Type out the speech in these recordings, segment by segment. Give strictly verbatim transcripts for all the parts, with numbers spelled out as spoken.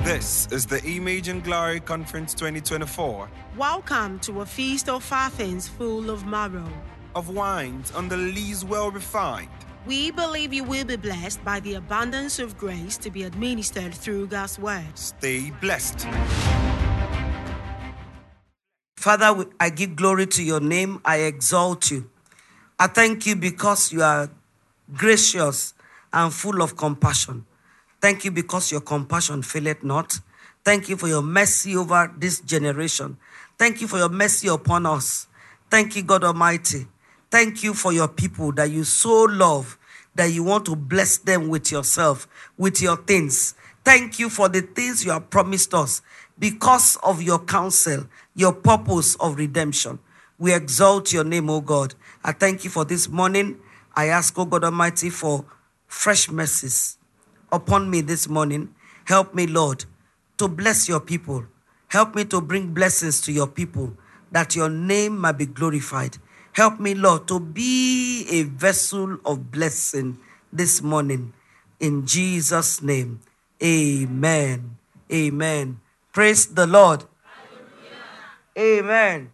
This is the Image and Glory Conference twenty twenty-four. Welcome to a feast of fathers full of marrow, Of wines on the lees well refined. We believe you will be blessed by the abundance of grace to be administered through God's word. Stay blessed. Father, I give glory to your name. I exalt you. I thank you because you are gracious and full of compassion. Thank you because your compassion faileth not. Thank you for your mercy over this generation. Thank you for your mercy upon us. Thank you, God Almighty. Thank you for your people that you so love, that you want to bless them with yourself, with your things. Thank you for the things you have promised us because of your counsel, your purpose of redemption. We exalt your name, O God. I thank you for this morning. I ask, O God Almighty, for fresh mercies upon me this morning. Help me, Lord, to bless your people. Help me to bring blessings to your people, that your name might be glorified. Help me, Lord, to be a vessel of blessing this morning. In Jesus' name, amen. Amen. Praise the Lord. Hallelujah. Amen.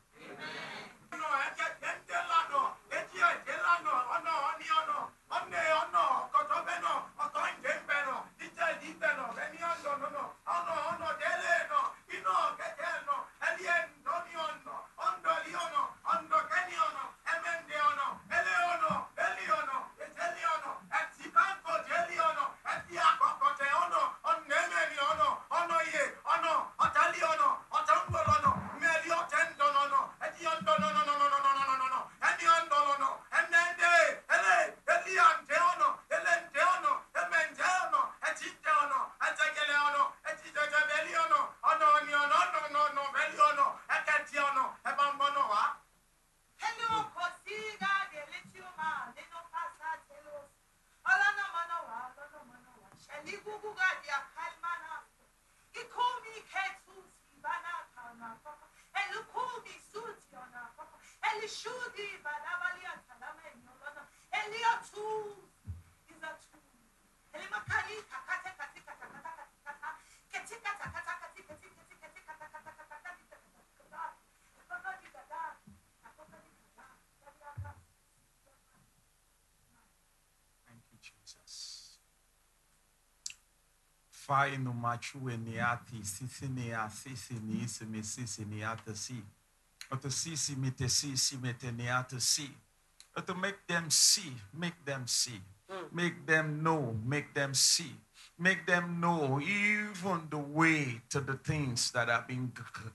Fai no machu eniati sisi ne asisi ni isimi sisi ni atasi. Oto sisi mete sisi mete ne atasi. To make them see, make them see, make them know, make them see, make them know even the way to the things that have been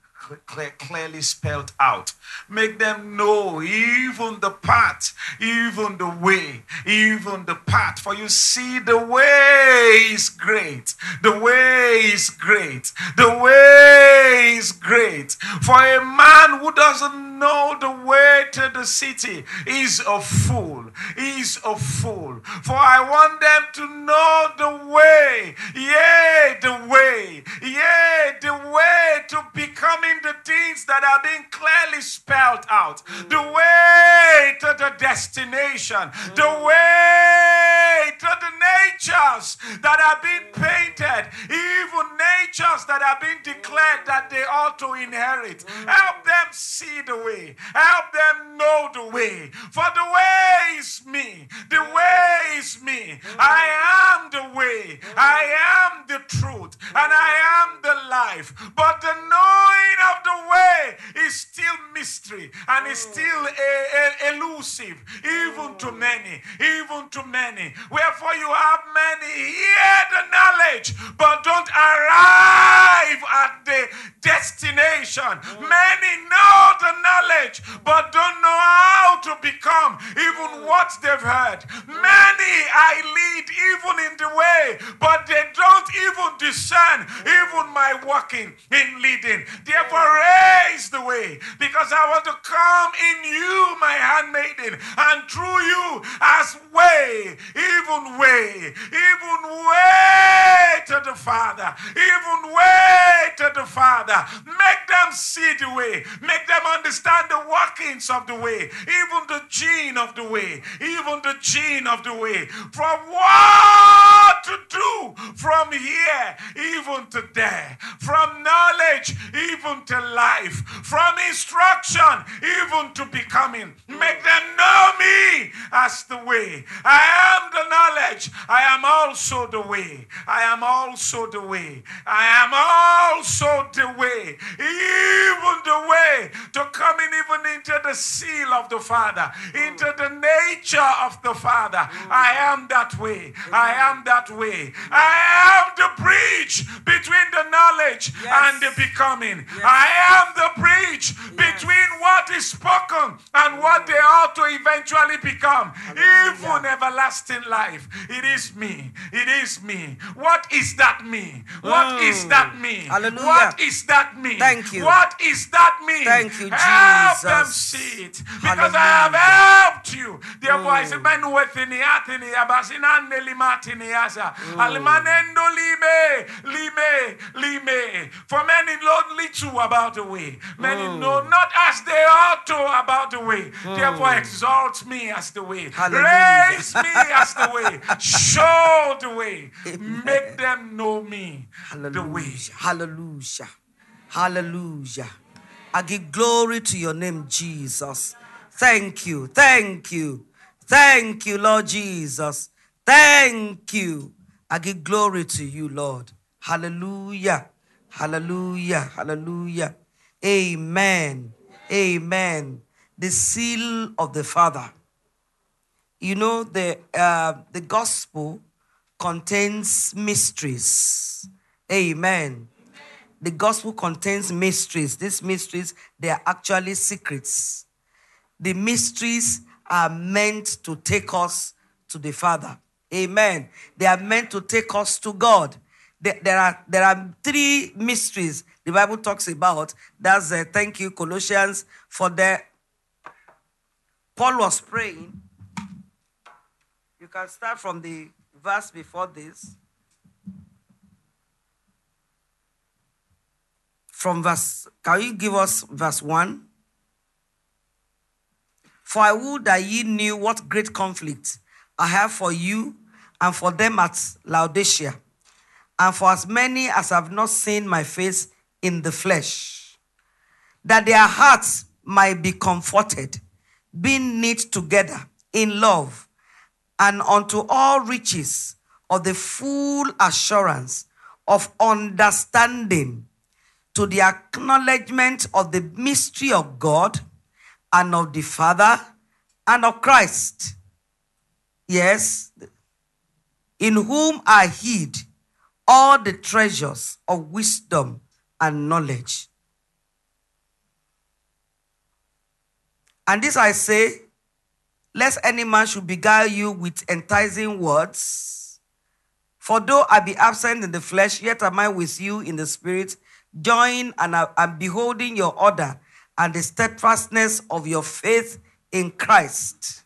clearly spelled out. Make them know even the path, even the way, even the path. For you see, the way is great. The way is great. The way is great. For a man who doesn't know the way to the city is a fool. Is a fool. For I want them to know the way. Yea, the way. Yea, the way to becoming the things that are being clearly spelled out. Mm. The way to the destination. Mm. The way to the natures that are being painted. Even natures that are being declared that they ought to inherit. Mm. Help them see the way. Help them know the way. For the way is me. The way is me. Mm. I am the way. Mm. I am the truth. And I am the life. But the knowing of the way is still mystery and is still a, a, elusive, even to many, even to many. Wherefore you have many hear the knowledge, but don't arrive at the destination. Many know the knowledge, but don't know how to become even what they've heard. Many I lead even in the way, but they don't even discern even my walking in leading. Therefore, raise the way, because I want to come in you, my handmaiden, and through you as way, even way, even way to the Father, even way to the Father. Make them see the way, make them understand the workings of the way, even the gene of the way, even the gene of the way, from what to do from here even to there, from knowledge even to life, from instruction even to becoming. Make them know me as the way. I am the knowledge. I am also the way. I am also the way. I am also the way. Even the way to coming even into the seal of the Father, into the nature of the Father. I am that way. I am that way. I am the bridge between the knowledge Yes. and the becoming. Yes. I am the bridge between what is spoken and what they ought to eventually become. Even everlasting life. It is me. It is me. What is that me? What Mm. is that me? Hallelujah. What is that me? Thank you. What is that me? Thank you, Help them Jesus. see it. Because I have Hallelujah. helped you. Therefore, I say, "Men within the atini abasinande limatini asa alimanendo lime lime lime." For many know little about the way. Many know not as they ought to about the way. Therefore, exalt me as the way. Hallelujah. Raise me as the way. Show the way. Amen. Make them know me the way. Hallelujah. Hallelujah. Hallelujah. I give glory to your name, Jesus. Thank you. Thank you. Thank you, Lord Jesus. Thank you. I give glory to you, Lord. Hallelujah. Hallelujah. Hallelujah. Amen. Amen. The seal of the Father. You know, the uh, the gospel contains mysteries. Amen. The gospel contains mysteries. These mysteries, they are actually secrets. The mysteries are meant to take us to the Father. Amen. They are meant to take us to God. There, there are, there are three mysteries the Bible talks about. That's, uh, thank you, Colossians, for the, Paul was praying. You can start from the verse before this. From verse, can you give us verse one? For I would that ye knew what great conflict I have for you and for them at Laodicea, and for as many as have not seen my face in the flesh, that their hearts might be comforted, being knit together in love, and unto all riches of the full assurance of understanding, to the acknowledgement of the mystery of God and of the Father and of Christ. Yes, in whom are hid all the treasures of wisdom and knowledge. And this I say, lest any man should beguile you with enticing words. For though I be absent in the flesh, yet am I with you in the spirit, join and, and beholding your order and the steadfastness of your faith in Christ.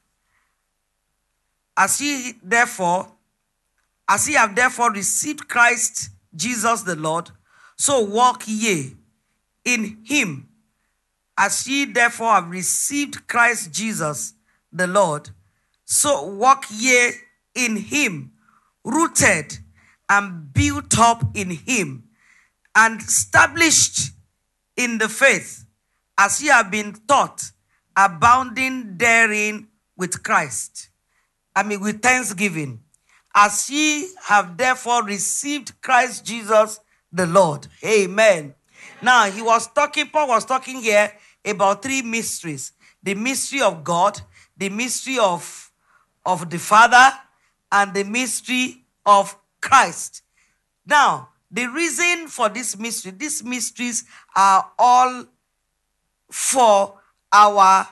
As ye therefore, as ye have therefore received Christ Jesus the Lord, so walk ye in him. As ye therefore have received Christ Jesus the Lord, so walk ye in him, rooted and built up in him, and established in the faith, as ye have been taught, abounding therein with Christ. I mean, with thanksgiving. As ye have therefore received Christ Jesus the Lord. Amen. Now, he was talking, Paul was talking here about three mysteries. The mystery of God, the mystery of, of the Father, and the mystery of Christ. Now, the reason for this mystery, these mysteries are all for our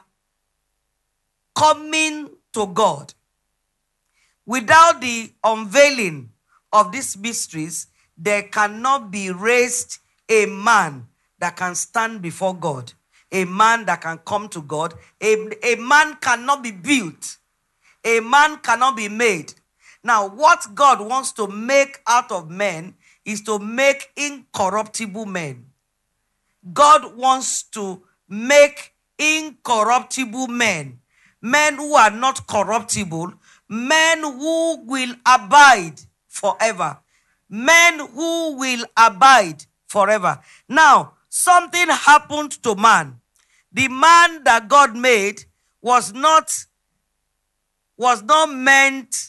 coming to God. Without the unveiling of these mysteries, there cannot be raised a man that can stand before God, a man that can come to God. A, a man cannot be built. A man cannot be made. Now, what God wants to make out of men is to make incorruptible men. God wants to make incorruptible men. Men who are not corruptible. Men who will abide forever. men who will abide forever. Now, something happened to man. The man that God made was not, was not meant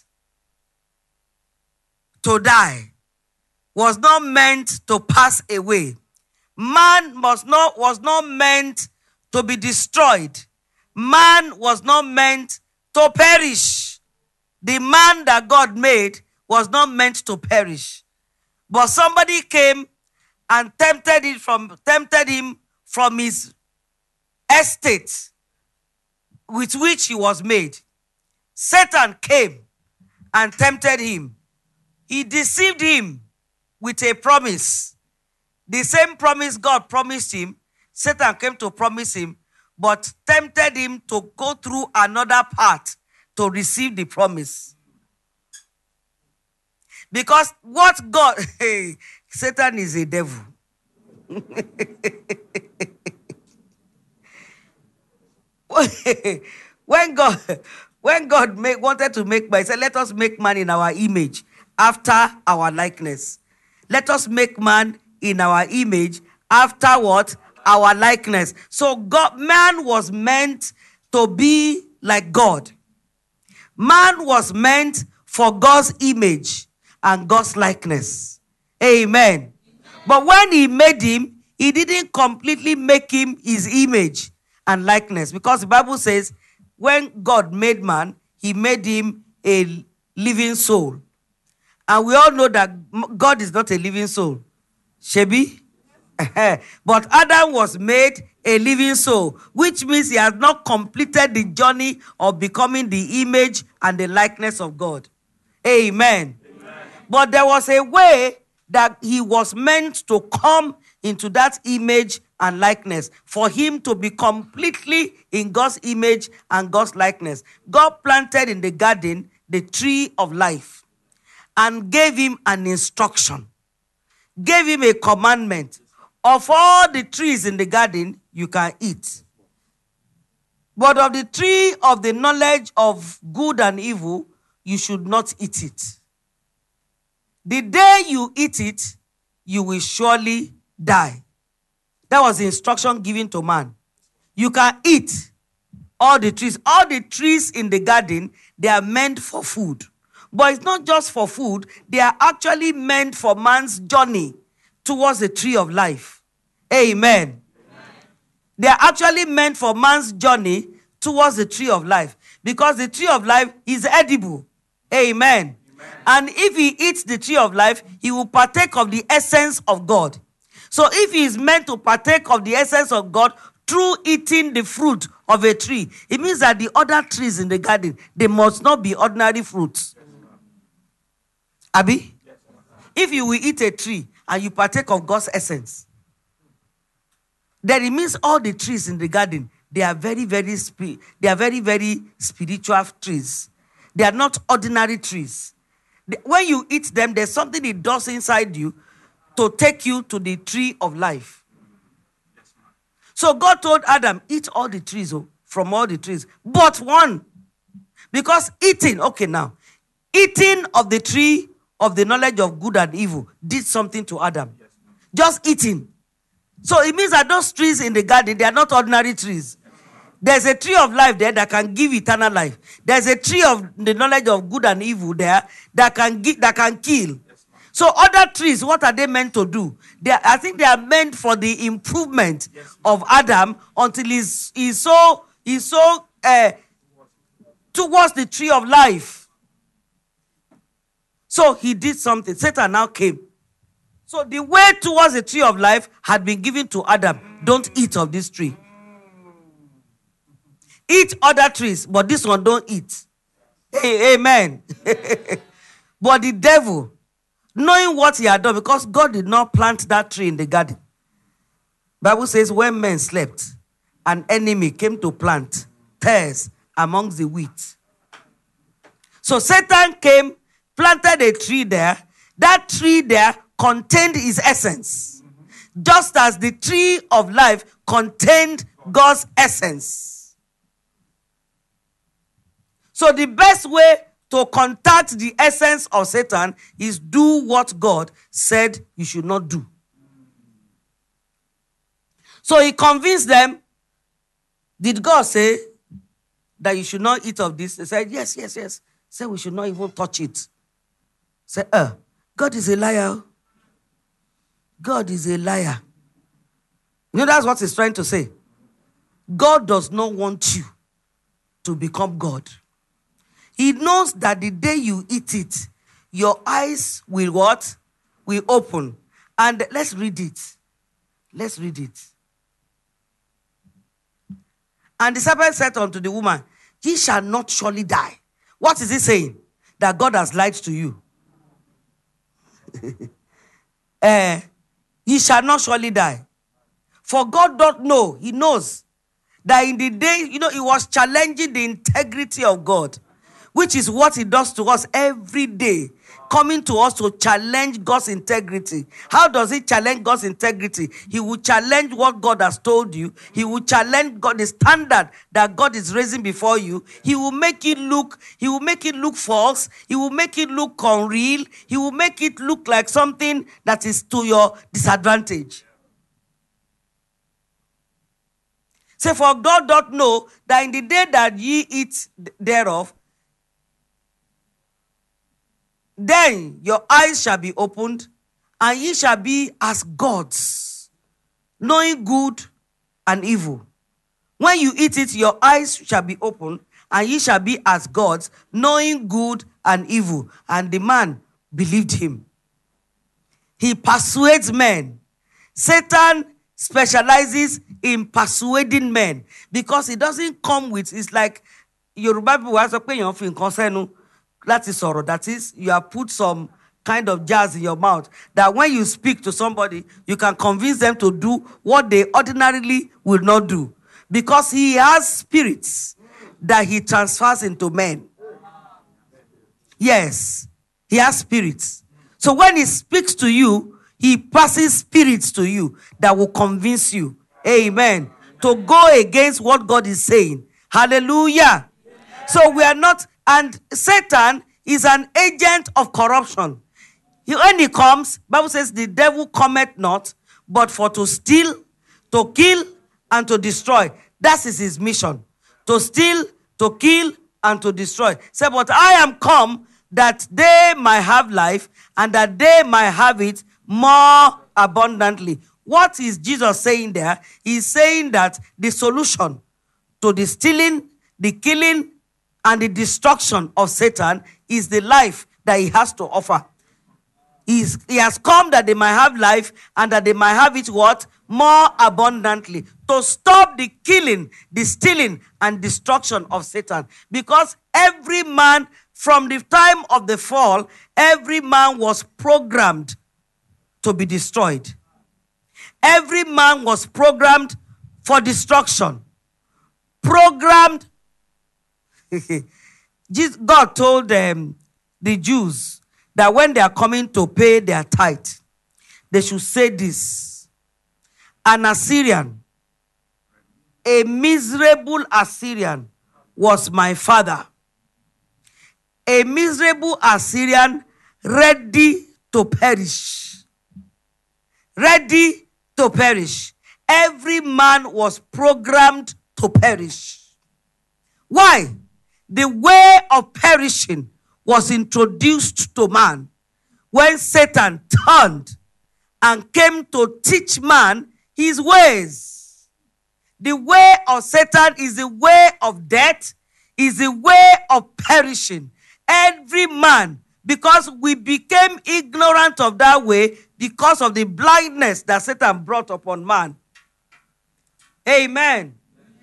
to die, was not meant to pass away. Man must not, was not meant to be destroyed. Man was not meant to perish. The man that God made was not meant to perish. But somebody came and tempted him from, tempted him from his estate with which he was made. Satan came and tempted him. He deceived him with a promise. The same promise God promised him, Satan came to promise him, but tempted him to go through another path to receive the promise. Because what God, hey, Satan is a devil. when God, when God make, wanted to make man, he said, let us make man in our image, after our likeness. Let us make man in our image, after what? Our likeness. So God, man was meant to be like God. Man was meant for God's image and God's likeness. Amen. Amen. But when he made him, he didn't completely make him his image and likeness. Because the Bible says, when God made man, he made him a living soul. And we all know that God is not a living soul. Shebi? But Adam was made a living soul, which means he has not completed the journey of becoming the image and the likeness of God. Amen. Amen. But there was a way that he was meant to come into that image and likeness, for him to be completely in God's image and God's likeness. God planted in the garden the tree of life and gave him an instruction, gave him a commandment. Of all the trees in the garden, you can eat. But of the tree of the knowledge of good and evil, you should not eat it. The day you eat it, you will surely die. That was the instruction given to man. You can eat all the trees. All the trees in the garden, they are meant for food. But it's not just for food. They are actually meant for man's journey towards the tree of life. Amen. Amen. They are actually meant for man's journey towards the tree of life. Because the tree of life is edible. Amen. Amen. And if he eats the tree of life, he will partake of the essence of God. So if he is meant to partake of the essence of God through eating the fruit of a tree, it means that the other trees in the garden, they must not be ordinary fruits. Abi? If you will eat a tree and you partake of God's essence, then it means all the trees in the garden, they are very, very, spi- they are very, very spiritual trees. They are not ordinary trees. They, when you eat them, there's something it does inside you to take you to the tree of life. So God told Adam, eat all the trees, oh, from all the trees, but one. Because eating, okay now, eating of the tree of the knowledge of good and evil did something to Adam. Just eating. So it means that those trees in the garden, they are not ordinary trees. There's a tree of life there that can give eternal life. There's a tree of the knowledge of good and evil there that can give, that can kill. So other trees, what are they meant to do? They are, I think they are meant for the improvement of Adam until he's, he's so, he's so uh, towards the tree of life. So he did something. Satan now came. So the way towards the tree of life had been given to Adam. Don't eat of this tree. Eat other trees, but this one don't eat. Hey, amen. But the devil, knowing what he had done, because God did not plant that tree in the garden. Bible says when men slept, an enemy came to plant tares amongst the wheat. So Satan came, planted a tree there. That tree there contained his essence. Just as the tree of life contained God's essence. So the best way to contact the essence of Satan is do what God said you should not do. So he convinced them, did God say that you should not eat of this? They said, yes, yes, yes. He said we should not even touch it. Say, uh, God is a liar. God is a liar. You know, that's what he's trying to say. God does not want you to become God. He knows that the day you eat it, your eyes will what? Will open. And let's read it. Let's read it. And the serpent said unto the woman, ye shall not surely die. What is he saying? That God has lied to you. uh, ye shall not surely die. For God don't know. He knows that in the day, you know, he was challenging the integrity of God, which is what he does to us every day, coming to us to challenge God's integrity. How does he challenge God's integrity? He will challenge what God has told you. He will challenge God, the standard that God is raising before you. He will make it look, he will make it look false. He will make it look unreal. He will make it look like something that is to your disadvantage. Say, for God doth know that in the day that ye eat thereof, then your eyes shall be opened, and ye shall be as gods, knowing good and evil. When you eat it, your eyes shall be opened, and ye shall be as gods, knowing good and evil. And the man believed him. He persuades men. Satan specializes in persuading men because he doesn't come with, it's like Yoruba people have to concern. That is sorrow. That is, you have put some kind of jazz in your mouth that when you speak to somebody, you can convince them to do what they ordinarily will not do. Because he has spirits that he transfers into men. Yes, he has spirits. So when he speaks to you, he passes spirits to you that will convince you. Amen. To go against what God is saying. Hallelujah. So we are not... And Satan is an agent of corruption. He, when he comes, Bible says the devil cometh not, but for to steal, to kill, and to destroy. That is his mission. To steal, to kill, and to destroy. Say, but I am come that they might have life, and that they might have it more abundantly. What is Jesus saying there? He's saying that the solution to the stealing, the killing, and the destruction of Satan is the life that he has to offer. He's, he has come that they might have life and that they might have it what? More abundantly. To stop the killing, the stealing, and destruction of Satan. Because every man, from the time of the fall, every man was programmed to be destroyed. Every man was programmed for destruction. Programmed. God told them, the Jews, that when they are coming to pay their tithe, they should say this: an Assyrian, a miserable Assyrian was my father. A miserable Assyrian ready to perish. Ready to perish. Every man was programmed to perish. Why? The way of perishing was introduced to man when Satan turned and came to teach man his ways. The way of Satan is the way of death, is the way of perishing. Every man, because we became ignorant of that way because of the blindness that Satan brought upon man. Amen.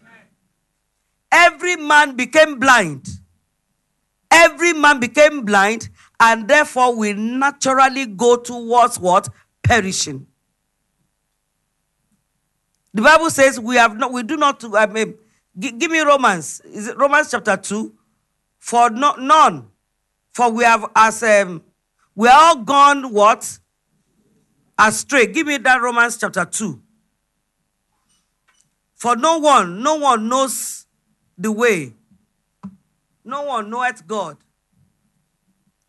Every man became blind. Every man became blind, and therefore we naturally go towards what? Perishing. The Bible says we have not, we do not, I mean, give, give me Romans. Is it Romans chapter two? For no, none. For we have, as, um, we are all gone what? Astray. Give me that Romans chapter two. For no one, no one knows the way. No one knoweth God.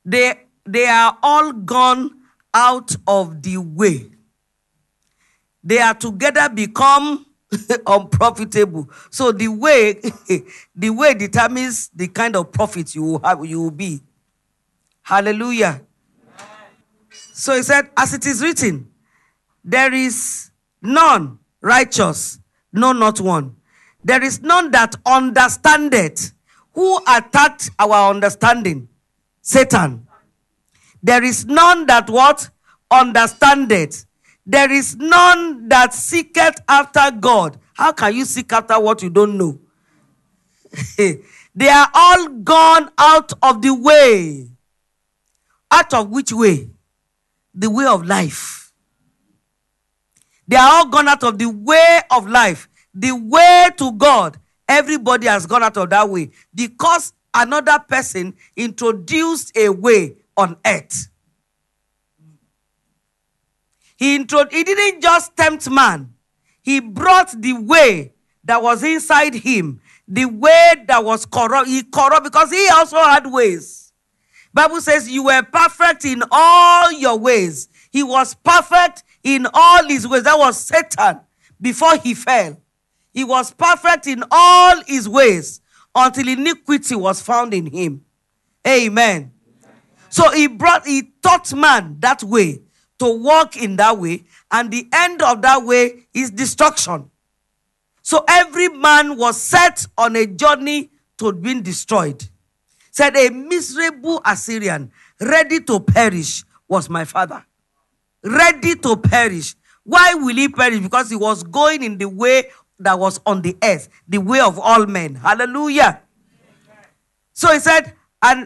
They, they are all gone out of the way. They are together become unprofitable. So the way, the way determines the kind of profit you will have, you will be. Hallelujah. So he said, as it is written, there is none righteous, no, not one. There is none that understandeth. Who attacked our understanding? Satan. There is none that what? Understandeth. There is none that seeketh after God. How can you seek after what you don't know? They are all gone out of the way. Out of which way? The way of life. They are all gone out of the way of life. The way to God. Everybody has gone out of that way. Because another person introduced a way on earth. He, intro- he didn't just tempt man. He brought the way that was inside him. The way that was corrupt. He corrupt because he also had ways. Bible says you were perfect in all your ways. He was perfect in all his ways. That was Satan before he fell. He was perfect in all his ways until iniquity was found in him. Amen. So he brought, he taught man that way, to walk in that way, and the end of that way is destruction. So every man was set on a journey to being destroyed. Said a miserable Assyrian, ready to perish, was my father. Ready to perish. Why will he perish? Because he was going in the way that was on the earth, the way of all men. Hallelujah. So he said, and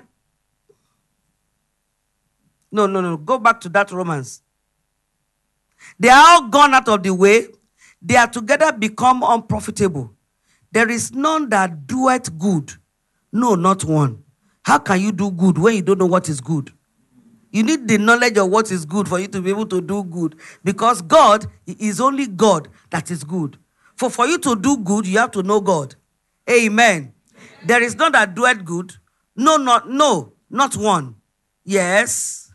no, no, no, go back to that Romans. They are all gone out of the way. They are together become unprofitable. There is none that doeth good. No, not one. How can you do good when you don't know what is good? You need the knowledge of what is good for you to be able to do good. Because God is only God that is good. For for you to do good, you have to know God. Amen. There is none that doeth good. No, not, no, not one. Yes.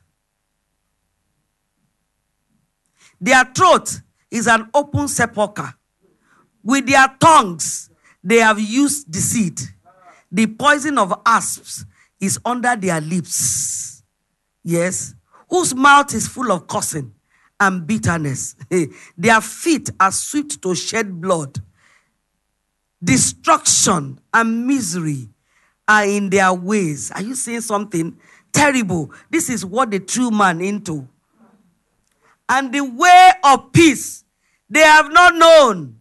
Their throat is an open sepulchre. With their tongues, they have used deceit. The poison of asps is under their lips. Yes. Whose mouth is full of cursing and bitterness. Their feet are swift to shed blood. Destruction and misery are in their ways. Are you saying something terrible? This is what the true man into. And the way of peace they have not known.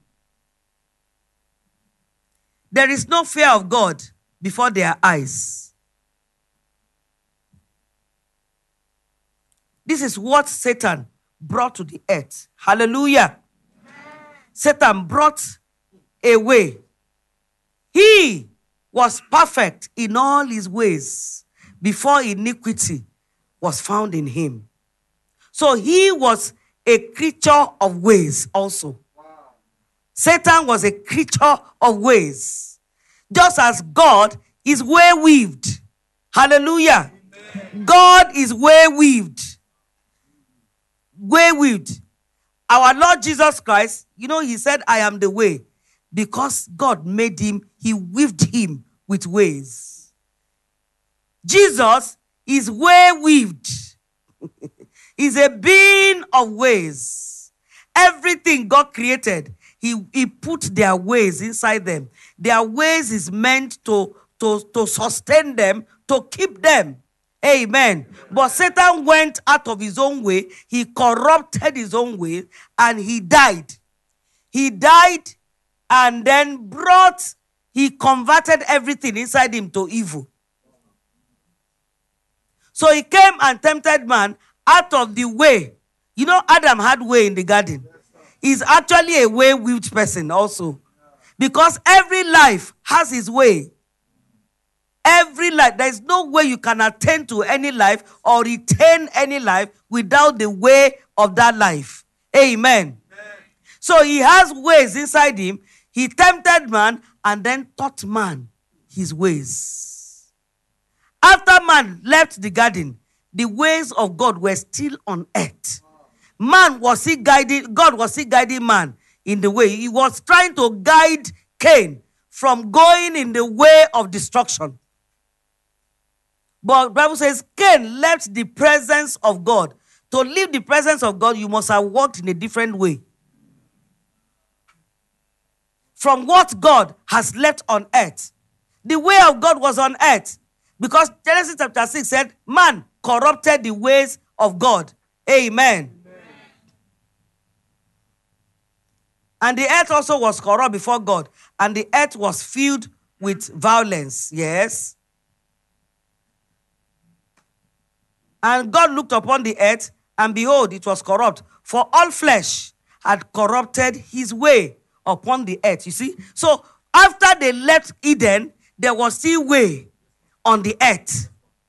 There is no fear of God before their eyes. This is what Satan brought to the earth. Hallelujah. Amen. Satan brought a way. He was perfect in all his ways before iniquity was found in him. So he was a creature of ways also. Wow. Satan was a creature of ways. Just as God is way-weaved. Hallelujah. Amen. God is way-weaved. Way-weaved. Our Lord Jesus Christ, you know, he said, I am the way. Because God made him, he weaved him with ways. Jesus is way-weaved. He's a being of ways. Everything God created, he, he put their ways inside them. Their ways is meant to, to, to sustain them, to keep them. Amen. But Satan went out of his own way. He corrupted his own way and he died. He died and then brought, he converted everything inside him to evil. So he came and tempted man out of the way. You know, Adam had way in the garden. He's actually a way-weaved person also. Because every life has his way. Every life. There is no way you can attain to any life or retain any life without the way of that life. Amen. Amen. So he has ways inside him. He tempted man and then taught man his ways. After man left the garden, the ways of God were still on earth. Man was he guiding, God was he guiding man in the way. He was trying to guide Cain from going in the way of destruction. But the Bible says Cain left the presence of God. To leave the presence of God, you must have walked in a different way from what God has left on earth. The way of God was on earth because Genesis chapter six said, man corrupted the ways of God. Amen. Amen. And the earth also was corrupt before God, and the earth was filled with violence. Yes. And God looked upon the earth, and behold, it was corrupt, for all flesh had corrupted his way upon the earth. You see? So after they left Eden, there was still way on the earth.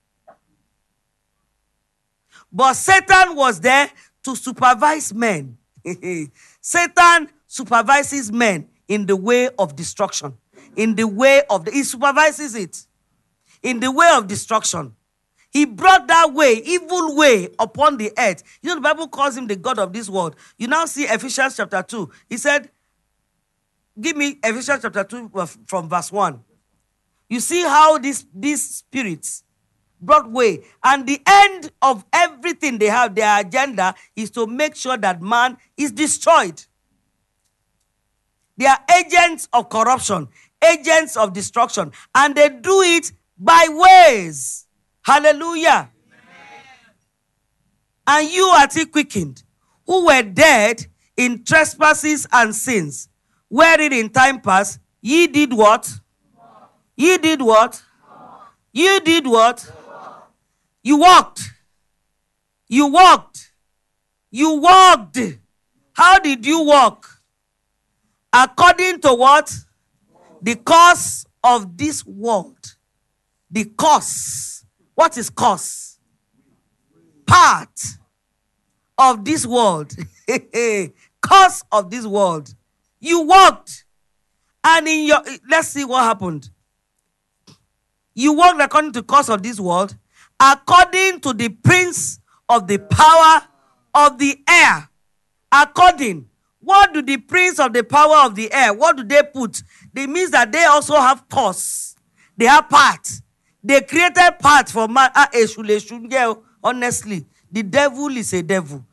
But Satan was there to supervise men. Satan supervises men in the way of destruction. In the way of, the, he supervises it. In the way of destruction. He brought that way, evil way, upon the earth. You know, the Bible calls him the God of this world. You now see Ephesians chapter two. He said, give me Ephesians chapter two from verse one. You see how this, these spirits brought way. And the end of everything they have, their agenda, is to make sure that man is destroyed. They are agents of corruption, agents of destruction. And they do it by ways. Hallelujah. Amen. And you are still quickened, who were dead in trespasses and sins, wherein in time past ye did what? Ye did what? You did what? You walked. You walked. You walked. How did you walk? According to what? The course of this world. The course. What is cause? Part of this world. Cause of this world. You walked. And in your, let's see what happened. You walked according to the cause of this world, according to the prince of the power of the air. According. What do the prince of the power of the air, what do they put? It means that they also have cause. They have part. They created parts for man. Ah, honestly, the devil is a devil.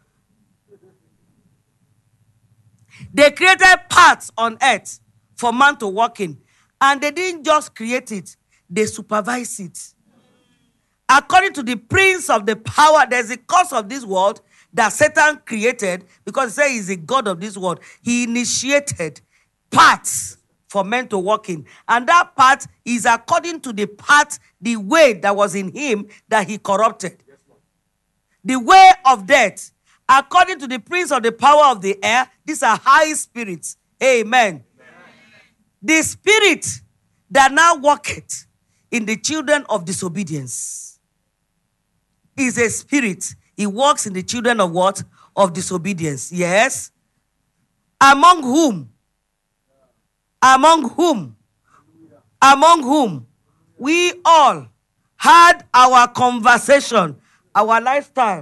They created parts on earth for man to walk in. And they didn't just create it, they supervise it. According to the prince of the power, there's a cause of this world that Satan created because he said he's a god of this world. He initiated parts for men to walk in. And that part is according to the part, the way that was in him that he corrupted. Yes, the way of death, according to the prince of the power of the air, these are high spirits. Amen. Amen. The spirit that now walketh in the children of disobedience is a spirit. He walks in the children of what? Of disobedience. Yes. Among whom? Among whom? Among whom? We all had our conversation, our lifestyle.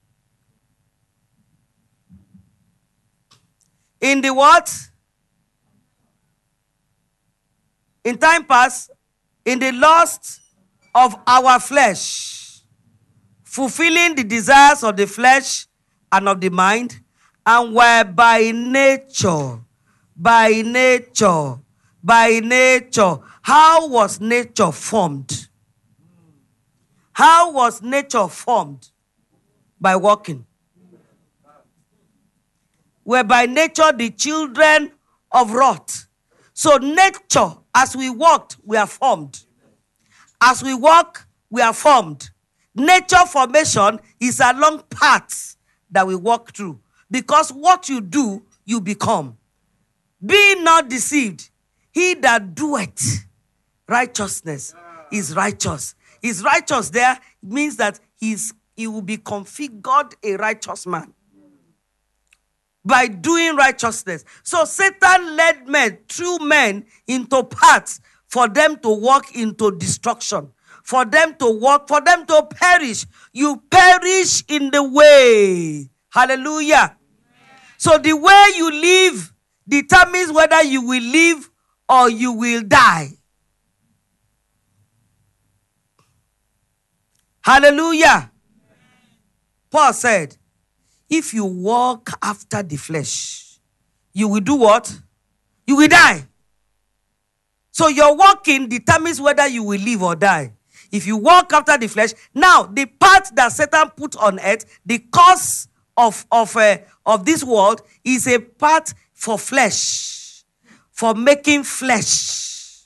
In the what? In time past, in the lust of our flesh, fulfilling the desires of the flesh and of the mind, and were by nature, by nature, by nature. How was nature formed? How was nature formed? By walking. We're by nature the children of wrath. So nature, as we walked, we are formed. As we walk, we are formed. Nature formation is along paths that we walk through. Because what you do, you become. Be not deceived. He that doeth righteousness is righteous. Is righteous there means that he's, he will be configured a righteous man by doing righteousness. So Satan led men, true men, into paths for them to walk into destruction. for them to walk, for them to perish. You perish in the way. Hallelujah. So the way you live determines whether you will live or you will die. Hallelujah. Paul said, if you walk after the flesh, you will do what? You will die. So your walking determines whether you will live or die. If you walk after the flesh, now the path that Satan put on earth, the cause of, of, uh, of this world is a path for flesh, for making flesh.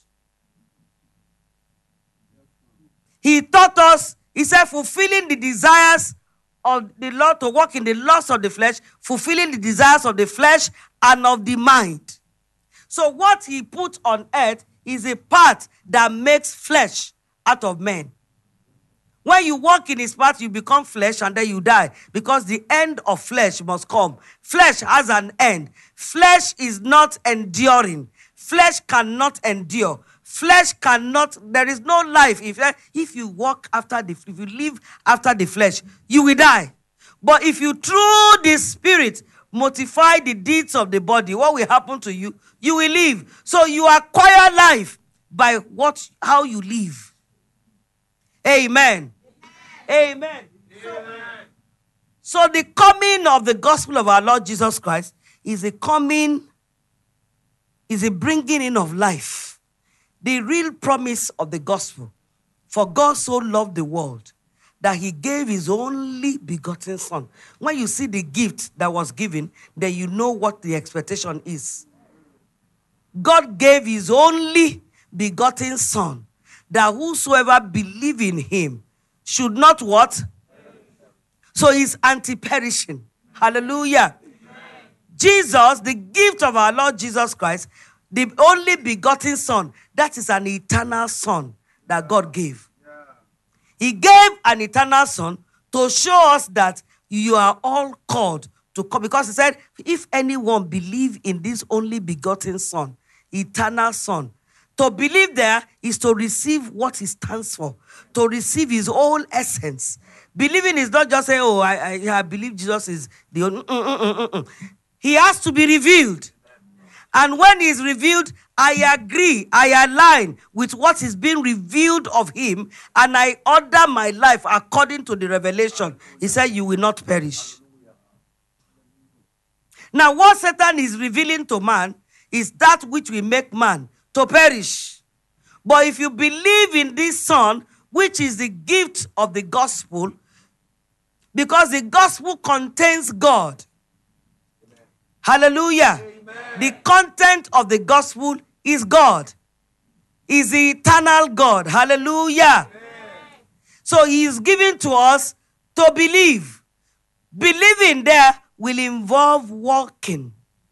He taught us, he said, fulfilling the desires of the Lord, to walk in the lusts of the flesh, fulfilling the desires of the flesh and of the mind. So what he put on earth is a path that makes flesh out of men. When you walk in his path, you become flesh and then you die, because the end of flesh must come. Flesh has an end. Flesh is not enduring. Flesh cannot endure. Flesh cannot, there is no life. If, if you walk after the, if you live after the flesh, you will die. But if you through the Spirit mortify the deeds of the body, what will happen to you? You will live. So you acquire life by what, how you live. Amen. Amen. Amen. Amen. So the coming of the gospel of our Lord Jesus Christ is a coming, is a bringing in of life. The real promise of the gospel. For God so loved the world that he gave his only begotten son. When you see the gift that was given, then you know what the expectation is. God gave his only begotten son, that whosoever believe in him should not what? So he's anti-perishing. Hallelujah. Amen. Jesus, the gift of our Lord Jesus Christ, the only begotten son, that is an eternal son that God gave. Yeah. He gave an eternal son to show us that you are all called to come. Because he said, if anyone believe in this only begotten son, eternal son, to believe there is to receive what he stands for, to receive his whole essence. Believing is not just saying, oh, I, I, I believe Jesus is the only. Mm, mm, mm, mm. He has to be revealed. And when he's revealed, I agree, I align with what is being revealed of him, and I order my life according to the revelation. He said, you will not perish. Now, what Satan is revealing to man is that which will make man to perish. But if you believe in this son, which is the gift of the gospel, because the gospel contains God. Amen. Hallelujah. Amen. The content of the gospel is God. Is the eternal God. Hallelujah. Amen. So he is given to us to believe. Believing there will involve walking.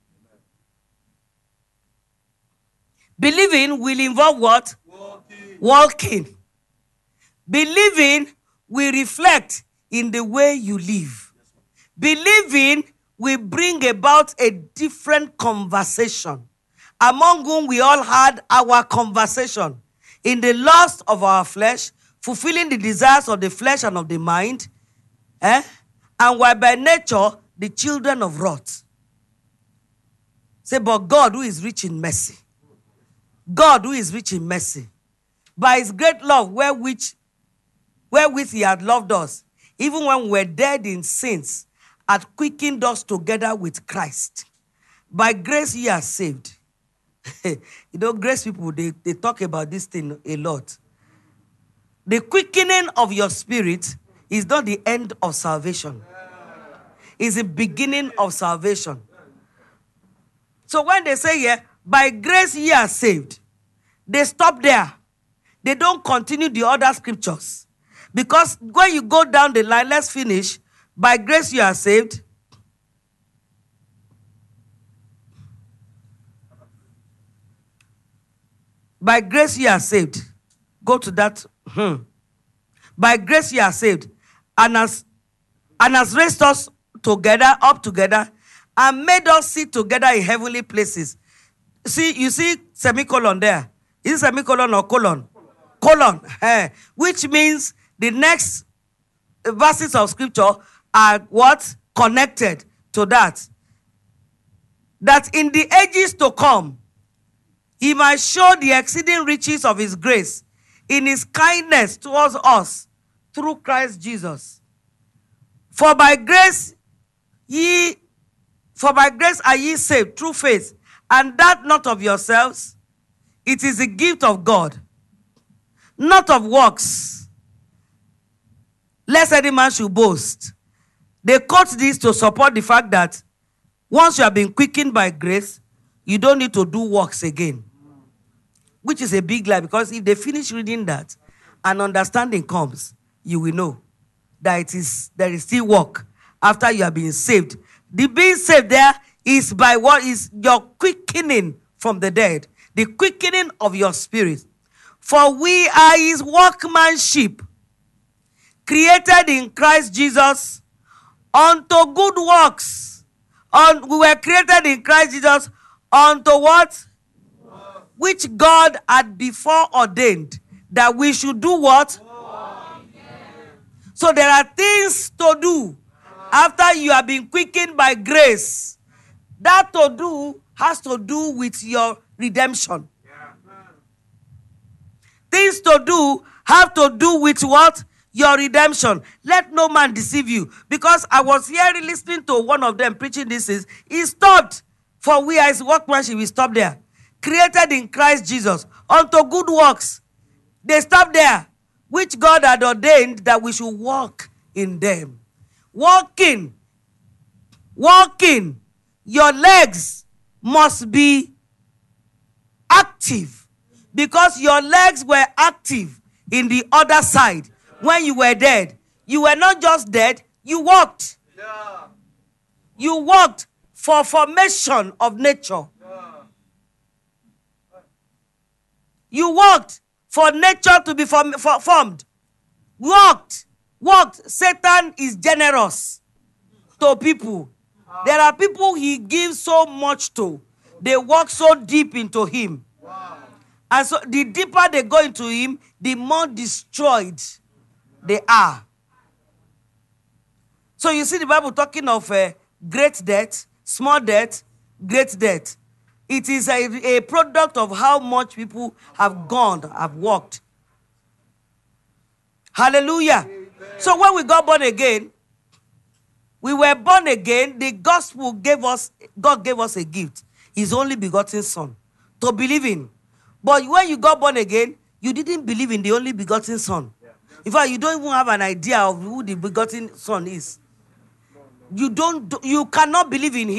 Believing will involve what? Walking. Walking. Believing will reflect in the way you live. Believing will bring about a different conversation, among whom we all had our conversation in the lust of our flesh, fulfilling the desires of the flesh and of the mind, eh? And were by nature the children of wrath. Say, but God, who is rich in mercy, God, who is rich in mercy, by his great love wherewith, wherewith he had loved us, even when we were dead in sins, hath quickened us together with Christ. By grace ye are saved. You know, grace people, they, they talk about this thing a lot. The quickening of your spirit is not the end of salvation. It's the beginning of salvation. So when they say here, by grace ye are saved, they stop there. They don't continue the other scriptures. Because when you go down the line, let's finish. By grace you are saved. By grace you are saved. Go to that. Hmm. By grace you are saved. And has, and has raised us together, up together, and made us sit together in heavenly places. See, you see semicolon there. Is it semicolon or colon? colon, eh, which means the next verses of scripture are what? Connected to that. That in the ages to come, he might show the exceeding riches of his grace in his kindness towards us through Christ Jesus. For by grace ye, for by grace are ye saved through faith, and that not of yourselves. It is a gift of God, not of works, lest any man should boast. They quote this to support the fact that once you have been quickened by grace, you don't need to do works again. Which is a big lie, because if they finish reading that and understanding comes, you will know that it is there is still work after you have been saved. The being saved there is by what is your quickening from the dead, the quickening of your spirit. For we are his workmanship, created in Christ Jesus unto good works. On, we were created in Christ Jesus unto what? Which God had before ordained that we should do what? So there are things to do after you have been quickened by grace. That to do has to do with your redemption. Things to do have to do with what? Your redemption. Let no man deceive you. Because I was here listening to one of them preaching this. Is he stopped. For we are his workmanship. We stopped there. Created in Christ Jesus unto good works. They stopped there. Which God had ordained that we should walk in them. Walking. Walking. Your legs must be active. Because your legs were active in the other side. When you were dead, you were not just dead, you walked. Yeah. You walked for formation of nature. Yeah. You walked for nature to be form, for, formed. Walked. Walked. Satan is generous to people. Wow. There are people he gives so much to. They walk so deep into him. Wow. And so the deeper they go into him, the more destroyed they are. So you see the Bible talking of uh, great death, small death, great death. It is a, a product of how much people have gone, have walked. Hallelujah. Amen. So when we got born again, we were born again, the gospel gave us, God gave us a gift, his only begotten son, to believe in. But when you got born again, you didn't believe in the only begotten son. In fact, you don't even have an idea of who the begotten son is. You don't, you cannot believe in him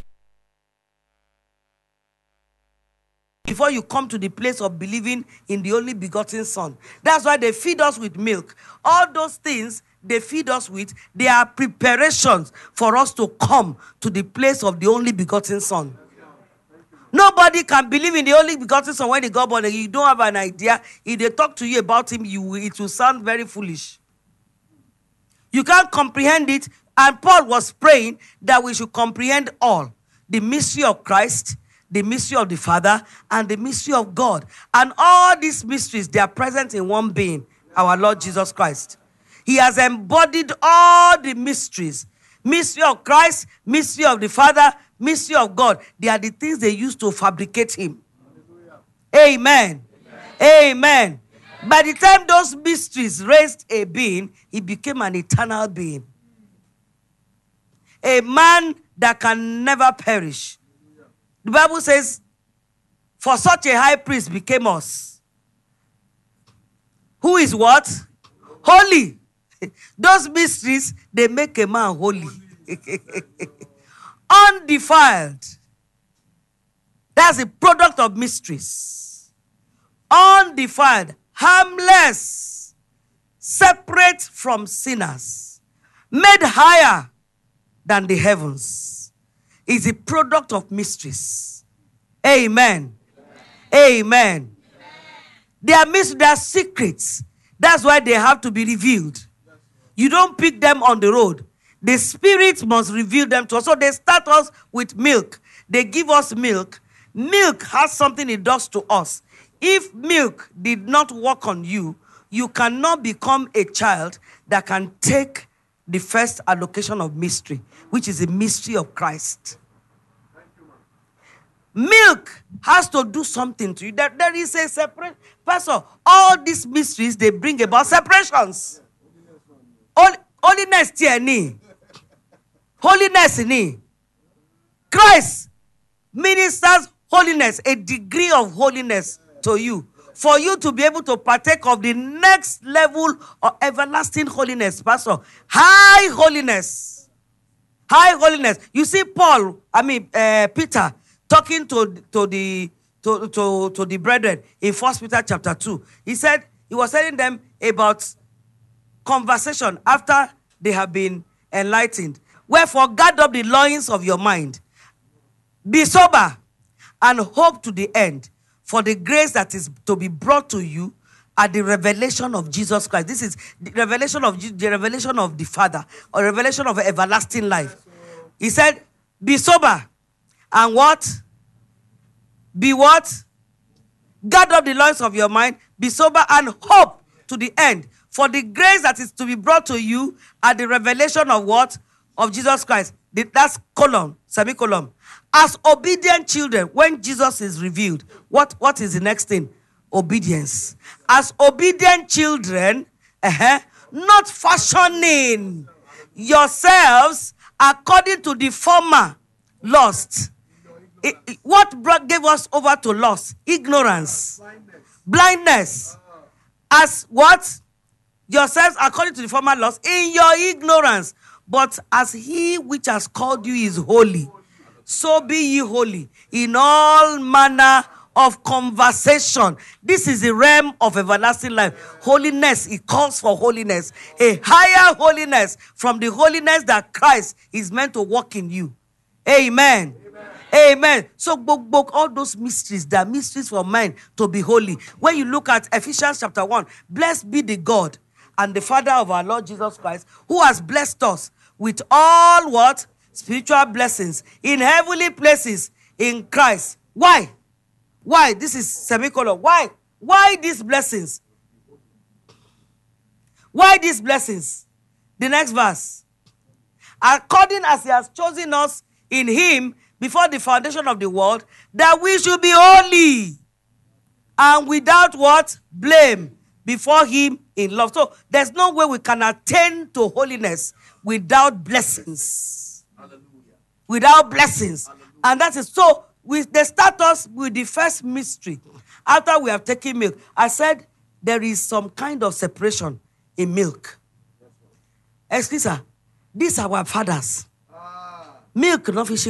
before you come to the place of believing in the only begotten son. That's why they feed us with milk. All those things they feed us with, they are preparations for us to come to the place of the only begotten son. Nobody can believe in the only begotten son when he got born again. You don't have an idea. If they talk to you about him, you it will sound very foolish. You can't comprehend it. And Paul was praying that we should comprehend all. The mystery of Christ, the mystery of the Father, and the mystery of God. And all these mysteries, they are present in one being, our Lord Jesus Christ. He has embodied all the mysteries. Mystery of Christ, mystery of the Father, mystery of God. They are the things they use to fabricate him. Amen. Amen. Amen. By the time those mysteries raised a being, he became an eternal being. A man that can never perish. The Bible says, for such a high priest became us. Who is what? Holy. Those mysteries, they make a man holy. Undefiled. That's a product of mysteries. Undefiled. Harmless. Separate from sinners. Made higher than the heavens. Is a product of mysteries. Amen. Amen. Amen. They are mysteries, they are secrets. That's why they have to be revealed. You don't pick them on the road. The Spirit must reveal them to us. So they start us with milk. They give us milk. Milk has something it does to us. If milk did not work on you, you cannot become a child that can take the first allocation of mystery, which is the mystery of Christ. Milk has to do something to you. There, there is a separate. Pastor, all these mysteries, they bring about separations. Hol- holiness, tieni. Holiness, ni. Christ ministers holiness, a degree of holiness to you, for you to be able to partake of the next level of everlasting holiness, Pastor. High holiness. High holiness. You see Paul, I mean, uh, Peter, talking to, to the to, to, to the brethren in First Peter chapter two. He said, he was telling them about conversation after they have been enlightened. Wherefore, guard up the loins of your mind. Be sober and hope to the end for the grace that is to be brought to you at the revelation of Jesus Christ. This is the revelation of the revelation of the Father, or revelation of everlasting life. He said, be sober and what? Be what? Guard up the loins of your mind. Be sober and hope to the end for the grace that is to be brought to you at the revelation of what? Of Jesus Christ. That's colon, semicolon. As obedient children, when Jesus is revealed, what, what is the next thing? Obedience. As obedient children, uh-huh, not fashioning yourselves according to the former lust. It, it, what brought, gave us over to lust? Ignorance. Blindness. Blindness. As what? Yourselves according to the former lust, in your ignorance. But as he which has called you is holy, so be ye holy in all manner of conversation. This is the realm of everlasting life. Holiness, it calls for holiness. A higher holiness from the holiness that Christ is meant to walk in you. Amen. Amen. Amen. So all those mysteries, they are mysteries for men to be holy. When you look at Ephesians chapter one, blessed be the God and the Father of our Lord Jesus Christ, who has blessed us with all what? Spiritual blessings in heavenly places in Christ. Why? Why? This is semicolon. Why? Why these blessings? Why these blessings? The next verse. According as he has chosen us in him before the foundation of the world, that we should be holy and without what? Blame before him in love. So there's no way we can attain to holiness without blessings. Hallelujah. Without blessings. Hallelujah. And that is so. With they start us with the first mystery. After we have taken milk, I said there is some kind of separation in milk. Excuse me, these are our fathers. Ah. Milk, no fish,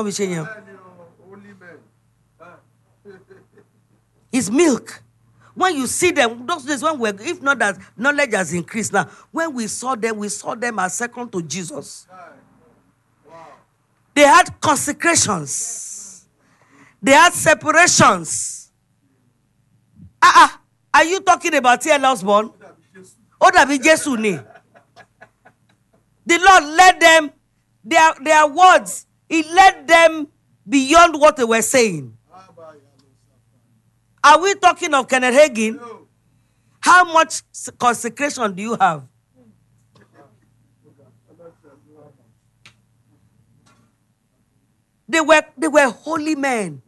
it's milk. When you see them, those days when we, if not that knowledge has increased now, when we saw them, we saw them as second to Jesus. Wow. They had consecrations. They had separations. Ah, uh-uh. Are you talking about T L Osborne? Oh, that be Jesus. The Lord led them, their, their words, He led them beyond what they were saying. Are we talking of Kenneth Hagin? No. How much consecration do you have? They were, they were holy men.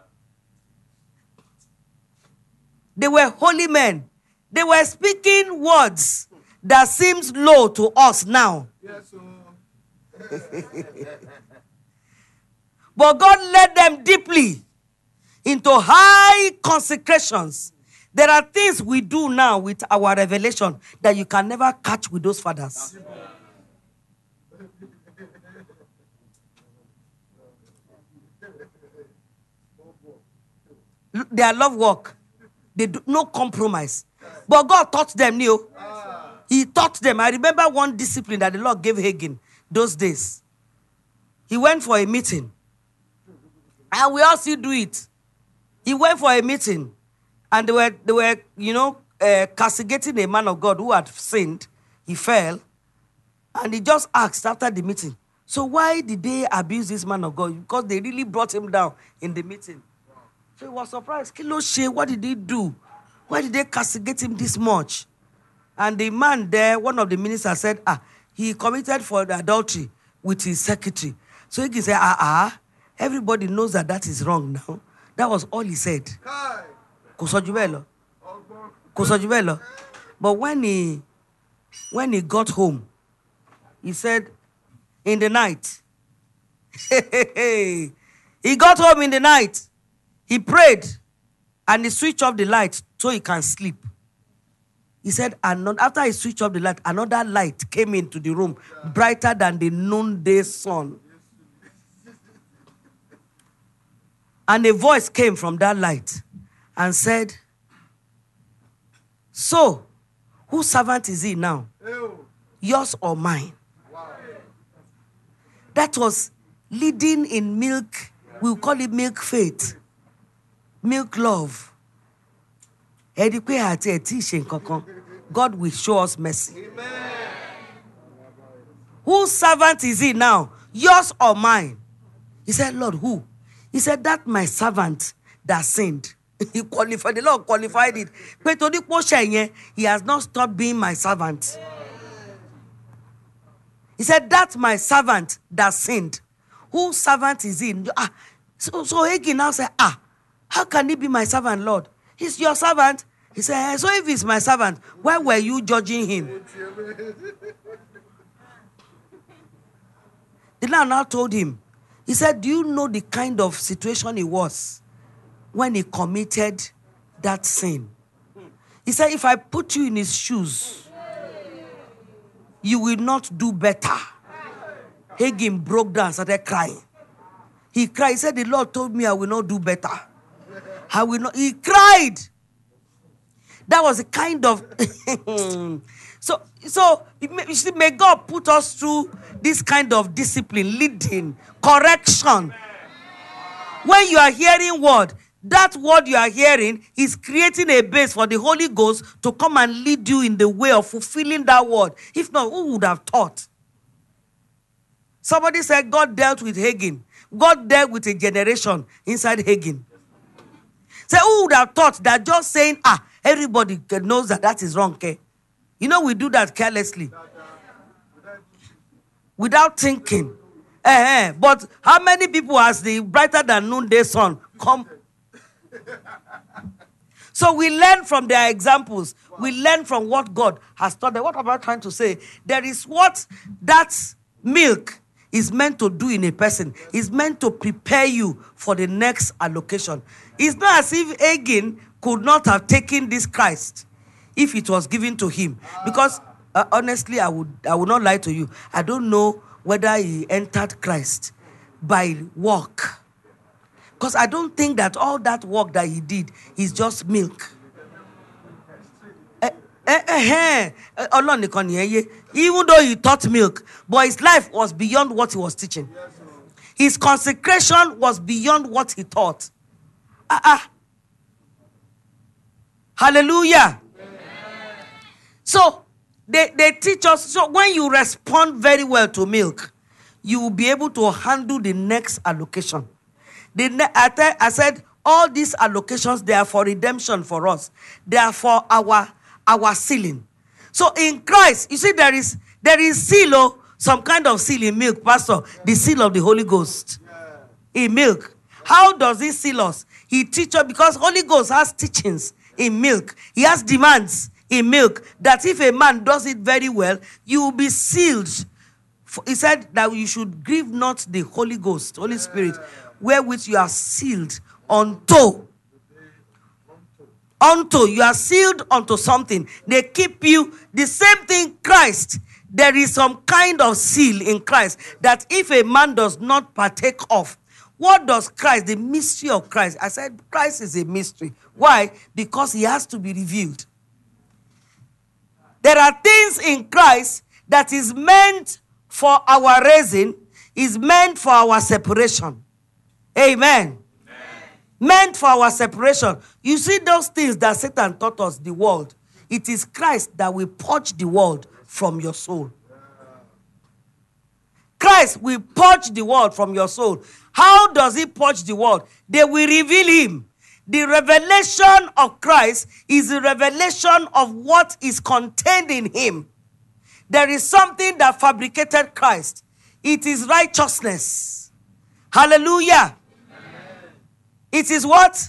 They were holy men. They were speaking words that seems low to us now. Yes, but God led them deeply into high consecrations. There are things we do now with our revelation that you can never catch with those fathers. Their love walk, they do no compromise. But God taught them new. He taught them. I remember one discipline that the Lord gave Hagin those days. He went for a meeting. And we all still do it. He went for a meeting. And they were, they were you know, uh, castigating a man of God who had sinned. He fell. And he just asked after the meeting, so why did they abuse this man of God? Because they really brought him down in the meeting. So he was surprised. Kiloshe, what did he do? Why did they castigate him this much? And the man there, one of the ministers said, ah, he committed for the adultery with his secretary. So he said, ah, ah, everybody knows that that is wrong now. That was all he said. Kusojubelo. Kusojubelo. But when he, when he got home, he said, in the night, he got home in the night, he prayed, and he switched off the light so he can sleep. He said, and after he switched off the light, another light came into the room, brighter than the noonday sun. And a voice came from that light and said, so, whose servant is he now? Yours or mine? That was leading in milk. We'll call it milk faith. Milk love. God will show us mercy. Amen. Whose servant is he now? Yours or mine? He said, Lord, who? He said, that my servant that sinned. He qualified, the Lord qualified it. He has not stopped being my servant. He said, that's my servant that sinned. Whose servant is he? Ah, so, so Hagin now said, ah, how can he be my servant, Lord? He's your servant. He said, so if he's my servant, why were you judging him? The Lord now told him, he said, do you know the kind of situation he was when he committed that sin? He said, if I put you in his shoes, you will not do better. Hagin broke down, started crying. He cried. He said, the Lord told me I will not do better. I will not. He cried. That was a kind of... so, so you see, may God put us through this kind of discipline, leading, correction. When you are hearing word, that word you are hearing is creating a base for the Holy Ghost to come and lead you in the way of fulfilling that word. If not, who would have thought? Somebody said God dealt with Hagin. God dealt with a generation inside Hagin. Say, who would have thought that just saying, ah, everybody knows that that is wrong, okay? You know, we do that carelessly. Without thinking. Uh-huh. But how many people has the brighter than noonday sun come? So we learn from their examples. We learn from what God has taught them. What am I trying to say? There is what that milk is meant to do in a person. It's meant to prepare you for the next allocation. It's not as if Hagin could not have taken this Christ if it was given to him. Because uh, honestly, I would I would not lie to you. I don't know whether he entered Christ by work. Because I don't think that all that work that he did is just milk. Eh, eh, eh, eh. Even though he taught milk, but his life was beyond what he was teaching. His consecration was beyond what he taught. Ah, ah. Hallelujah. Amen. So, they, they teach us, so when you respond very well to milk, you will be able to handle the next allocation. The ne- I, te- I said, all these allocations, they are for redemption for us. They are for our, our sealing. So in Christ, you see, there is there is seal, oh, some kind of seal in milk, Pastor. The seal of the Holy Ghost. In milk. How does he seal us? He teaches, because Holy Ghost has teachings in milk. He has demands in milk that if a man does it very well, you will be sealed. He said that you should grieve not the Holy Ghost, Holy Spirit, wherewith you are sealed unto. Unto. You are sealed unto something. They keep you. The same thing, Christ. There is some kind of seal in Christ that if a man does not partake of, what does Christ, the mystery of Christ? I said Christ is a mystery. Why? Because he has to be revealed. There are things in Christ that is meant for our raising, is meant for our separation. Amen. Amen. Meant for our separation. You see those things that Satan taught us, the world. It is Christ that will purge the world from your soul. Christ will purge the world from your soul. How does he purge the world? They will reveal him. The revelation of Christ is the revelation of what is contained in him. There is something that fabricated Christ. It is righteousness. Hallelujah. Amen. It is what?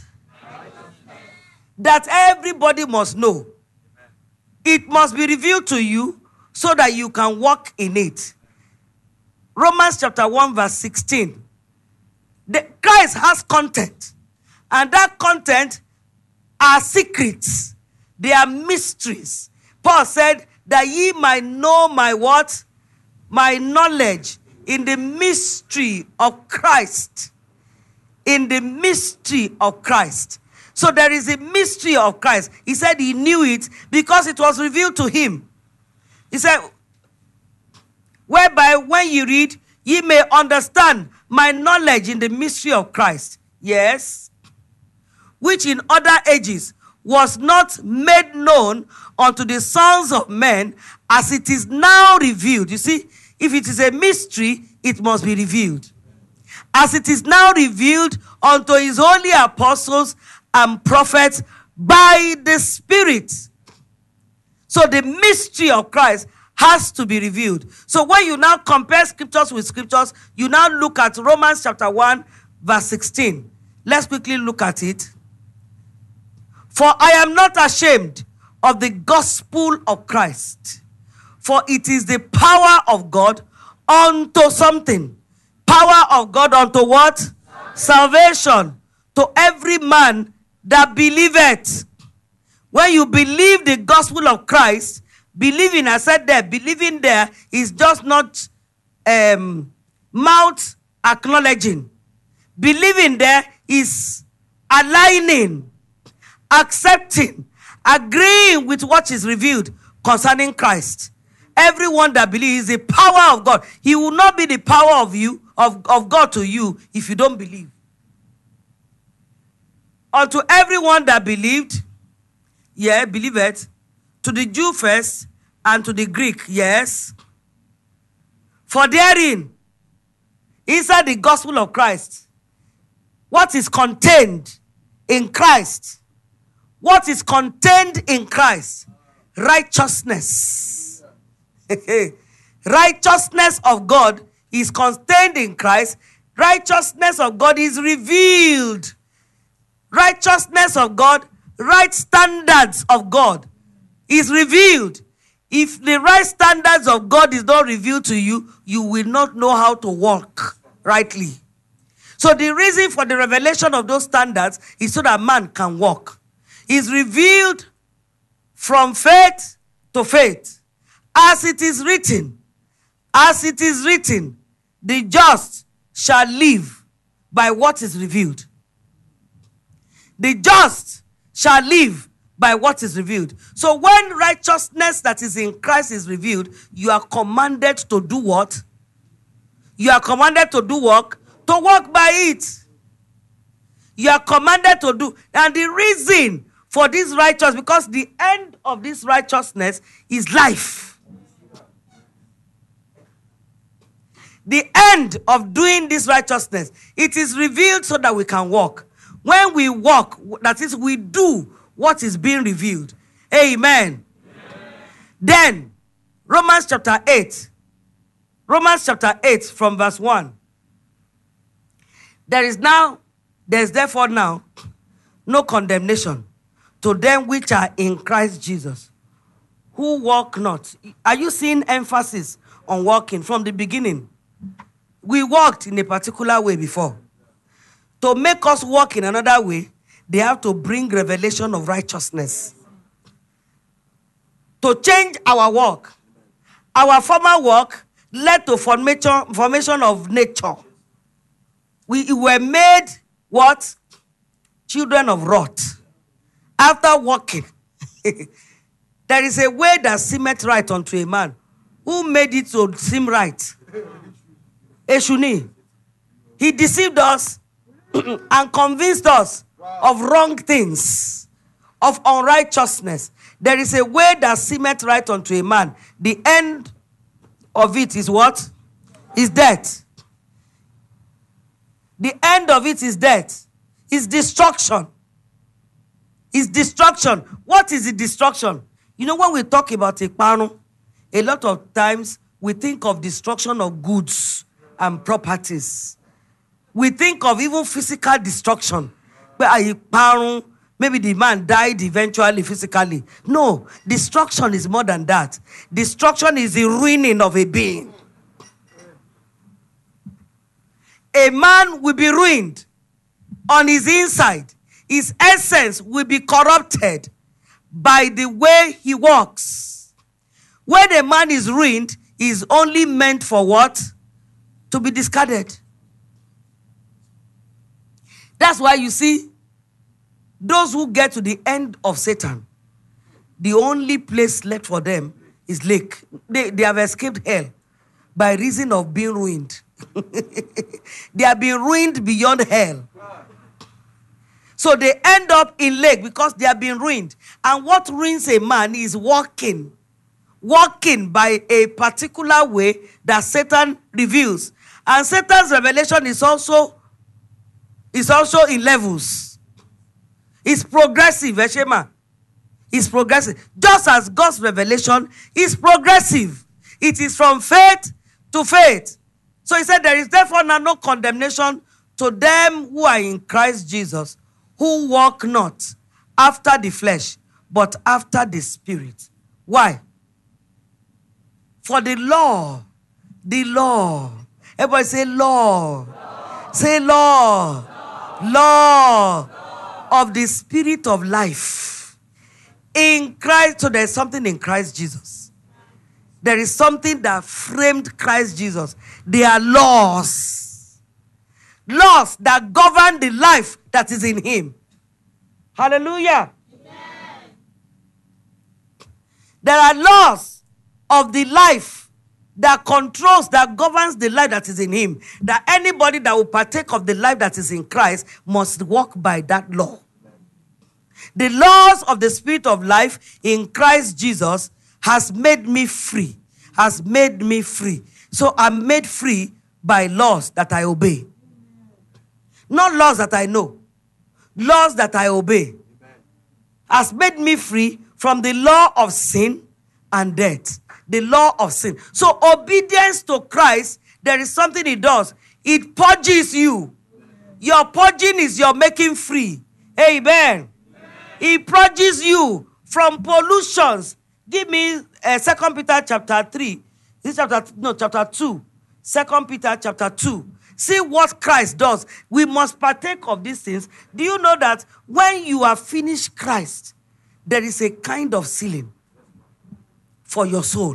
That everybody must know. Amen. It must be revealed to you so that you can walk in it. Romans chapter one verse sixteen. The, Christ has content. And that content are secrets. They are mysteries. Paul said that ye might know my what? My knowledge in the mystery of Christ. In the mystery of Christ. So there is a mystery of Christ. He said he knew it because it was revealed to him. He said, whereby when you read, ye may understand my knowledge in the mystery of Christ. Yes. Which in other ages was not made known unto the sons of men, as it is now revealed. You see, if it is a mystery, it must be revealed. As it is now revealed unto his holy apostles and prophets by the Spirit. So the mystery of Christ has to be revealed. So when you now compare scriptures with scriptures, you now look at Romans chapter one, verse sixteen. Let's quickly look at it. For I am not ashamed of the gospel of Christ, for it is the power of God unto something. Power of God unto what? Salvation. To every man that believeth. When you believe the gospel of Christ, believing, I said there, believing there is just not um, mouth acknowledging. Believing there is aligning, accepting, agreeing with what is revealed concerning Christ. Everyone that believes is the power of God. He will not be the power of you, of, of God to you, if you don't believe. Unto everyone that believed, yeah, believe it, to the Jew first, and to the Greek, yes. For therein, inside the gospel of Christ, what is contained in Christ, what is contained in Christ? Righteousness. Righteousness of God is contained in Christ. Righteousness of God is revealed. Righteousness of God, right standards of God is revealed. If the right standards of God is not revealed to you, you will not know how to walk rightly. So the reason for the revelation of those standards is so that man can walk. Is revealed from faith to faith. As it is written, as it is written, the just shall live by what is revealed. The just shall live by what is revealed. So when righteousness that is in Christ is revealed, you are commanded to do what? You are commanded to do work, to walk by it. You are commanded to do. And the reason for this righteousness, because the end of this righteousness is life. The end of doing this righteousness, it is revealed so that we can walk. When we walk, that is, we do what is being revealed. Amen. Amen. Then, Romans chapter eight. Romans chapter eight from verse one. There is now, there is therefore now no condemnation to them which are in Christ Jesus, who walk not. Are you seeing emphasis on walking from the beginning? We walked in a particular way before. To make us walk in another way, they have to bring revelation of righteousness. To change our walk. Our former walk led to formation, formation of nature. We were made what? Children of wrath. After walking, there is a way that seemeth right unto a man. Who made it to seem right? Eshuni. He deceived us and convinced us of wrong things, of unrighteousness. There is a way that seemeth right unto a man. The end of it is what? Is death. The end of it is death. Is destruction. It's destruction. What is the destruction? You know, when we talk about a pano, a lot of times we think of destruction of goods and properties. We think of even physical destruction. Maybe the man died eventually physically. No, destruction is more than that. Destruction is the ruining of a being. A man will be ruined on his inside. His essence will be corrupted by the way he walks. When a man is ruined, he is only meant for what? To be discarded. That's why you see, those who get to the end of Satan, the only place left for them is lake. They, they have escaped hell by reason of being ruined. They have been ruined beyond hell. So they end up in lake because they have been ruined. And what ruins a man is walking. Walking by a particular way that Satan reveals. And Satan's revelation is also, is also in levels. It's progressive, Eshema. It's progressive. Just as God's revelation is progressive. It is from faith to faith. So he said, there is therefore now no condemnation to them who are in Christ Jesus, who walk not after the flesh, but after the Spirit. Why? For the law, the law. Everybody say law. law. Say law. Law. law. law of the Spirit of life. In Christ, so there's something in Christ Jesus. There is something that framed Christ Jesus. They are laws. Laws that govern the life that is in him. Hallelujah. Amen. There are laws of the life that controls, that governs the life that is in him. That anybody that will partake of the life that is in Christ must walk by that law. The laws of the Spirit of life in Christ Jesus has made me free. Has made me free. So I'm made free by laws that I obey. Not laws that I know. Laws that I obey. Has made me free from the law of sin and death. The law of sin. So obedience to Christ, there is something it does. It purges you. Your purging is your making free. Amen. It purges you from pollutions. Give me uh, Second Peter chapter three. This chapter, no, chapter two. Second Peter chapter two. See what Christ does. We must partake of these things. Do you know that when you have finished Christ, there is a kind of sealing for your soul?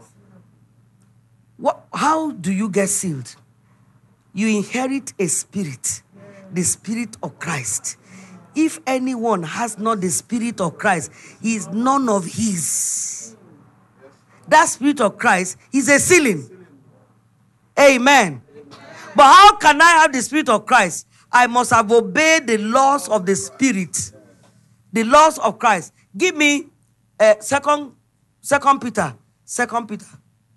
What, how do you get sealed? You inherit a spirit, the Spirit of Christ. If anyone has not the Spirit of Christ, he is none of his. That Spirit of Christ is a sealing. Amen. But how can I have the Spirit of Christ? I must have obeyed the laws of the Spirit. The laws of Christ. Give me uh, second, second Peter. Second Peter.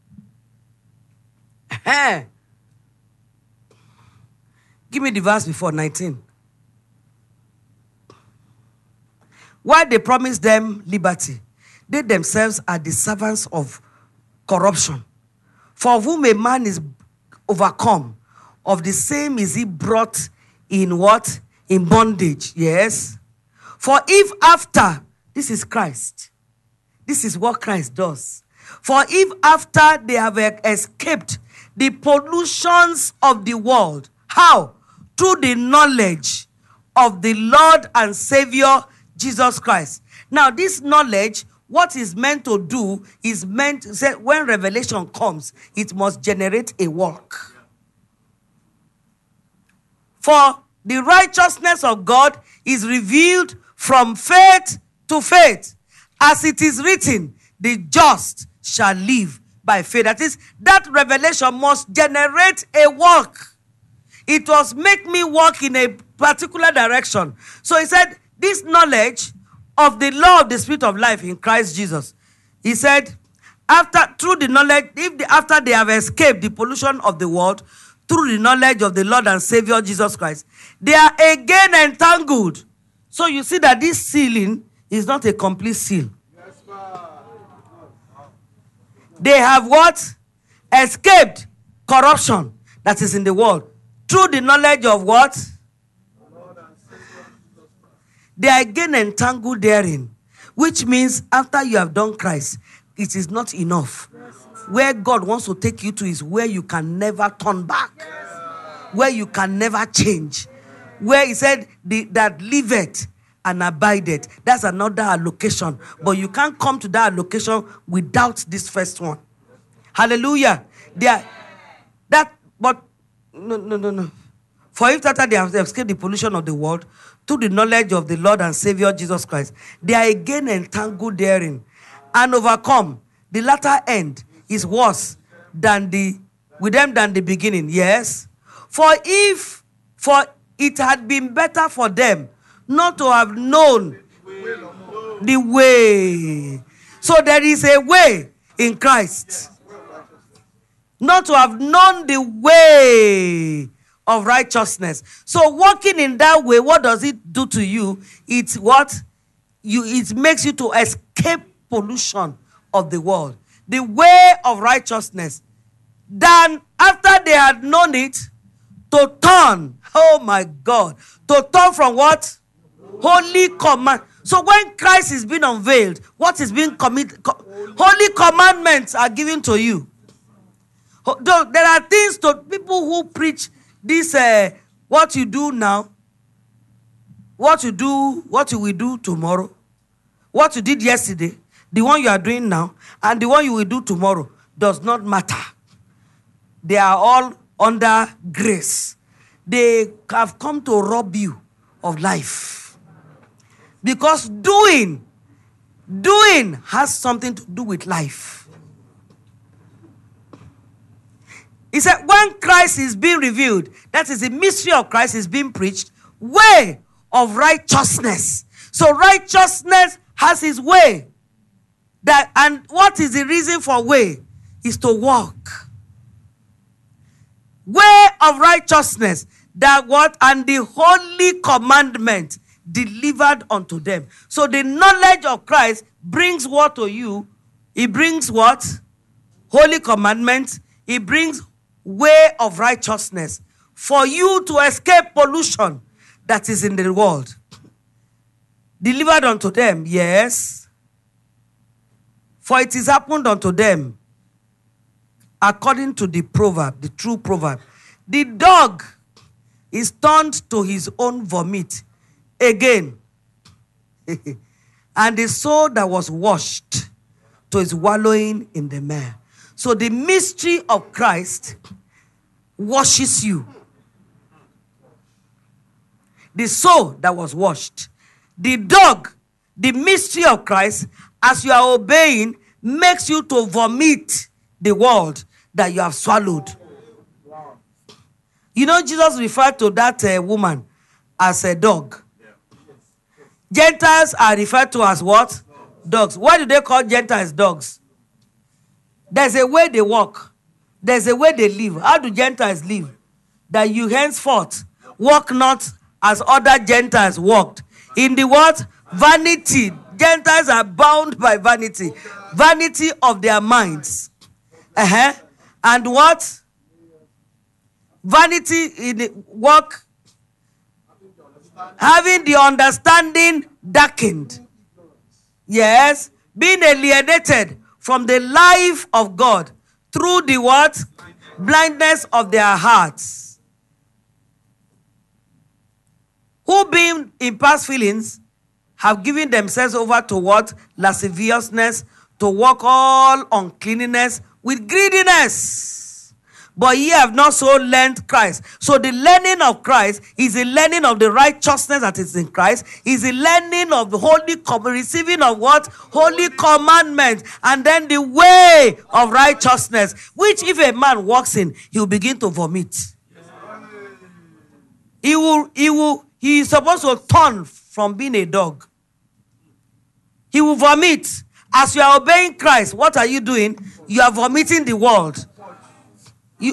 Give me the verse before nineteen. While they promise them liberty, they themselves are the servants of corruption. For whom a man is overcome, of the same is he brought in what? In bondage. Yes. For if after, this is Christ. This is what Christ does. For if after they have escaped the pollutions of the world, how? Through the knowledge of the Lord and Savior Jesus Christ. Now, this knowledge, what is meant to do is meant to say when revelation comes, it must generate a work. For the righteousness of God is revealed from faith to faith. As it is written, the just shall live by faith. That is, that revelation must generate a work. It must make me walk in a particular direction. So he said, this knowledge of the law of the Spirit of life in Christ Jesus. He said, after through the knowledge, if the, after they have escaped the pollution of the world, through the knowledge of the Lord and Savior Jesus Christ, they are again entangled So you see that this sealing is not a complete seal. They have what? Escaped corruption that is in the world through the knowledge of what? They are again entangled therein, which means after you have done Christ, it is not enough. Where God wants to take you to is where you can never turn back, where you can never change, where he said the, that liveth and abideth. That's another allocation, but you can't come to that allocation without this first one. Hallelujah. They are, that, but no, no, no, no. For if after they have escaped the pollution of the world through the knowledge of the Lord and Savior Jesus Christ, they are again entangled therein and overcome. The latter end is worse than the with them than the beginning. Yes. For if for it had been better for them not to have known the way. So there is a way in Christ. Not to have known the way of righteousness. So walking in that way, what does it do to you? It's what? You it makes you to escape pollution of the world. The way of righteousness. Then after they had known it, to turn. Oh my God. To turn from what? Holy command. So when Christ is being unveiled, what is being committed? Holy commandments are given to you. There are things to people who preach this, uh, what you do now, what you do, what you will do tomorrow, what you did yesterday, the one you are doing now, and the one you will do tomorrow does not matter. They are all under grace. They have come to rob you of life. Because doing, doing has something to do with life. He said, when Christ is being revealed, that is the mystery of Christ is being preached, way of righteousness. So righteousness has his way. That, and what is the reason for way? Is to walk. Way of righteousness. That what? And the holy commandment delivered unto them. So the knowledge of Christ brings what to you? It brings what? Holy commandments. It brings way of righteousness for you to escape pollution that is in the world. Delivered unto them, yes. For it is happened unto them according to the proverb, the true proverb. The dog is turned to his own vomit again. And the soul that was washed to his wallowing in the mire. So the mystery of Christ washes you. The soul that was washed. The dog, the mystery of Christ, as you are obeying, makes you to vomit the world that you have swallowed. You know, Jesus referred to that uh, woman as a dog. Gentiles are referred to as what? Dogs. Why do they call Gentiles dogs? There's a way they walk. There's a way they live. How do Gentiles live? That you henceforth walk not as other Gentiles walked. In the what? Vanity. Gentiles are bound by vanity. Vanity of their minds. Uh-huh. And what? Vanity in the walk. Having the understanding darkened. Yes. Being alienated from the life of God through the what? Blindness of their hearts. Who being in past feelings have given themselves over to what? Lasciviousness, to walk all uncleanness with greediness. But ye have not so learned Christ. So the learning of Christ is the learning of the righteousness that is in Christ. Is the learning of the holy, com- receiving of what? Holy commandments. And then the way of righteousness. Which if a man walks in, he will begin to vomit. He will, he will, he is supposed to turn from being a dog. He will vomit. As you are obeying Christ, what are you doing? You are vomiting the world. You,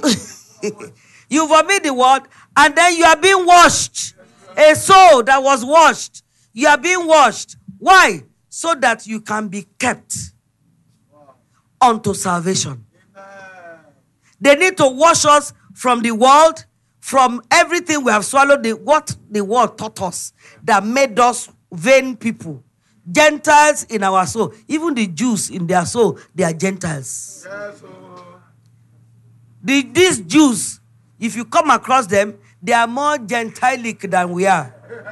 you vomit the word, and then you are being washed. A soul that was washed. You are being washed. Why? So that you can be kept unto salvation. They need to wash us from the world, from everything we have swallowed, the, what the world taught us that made us vain people. Gentiles in our soul. Even the Jews in their soul, they are Gentiles. Yes, oh. the, these Jews, if you come across them, they are more Gentilic than we are.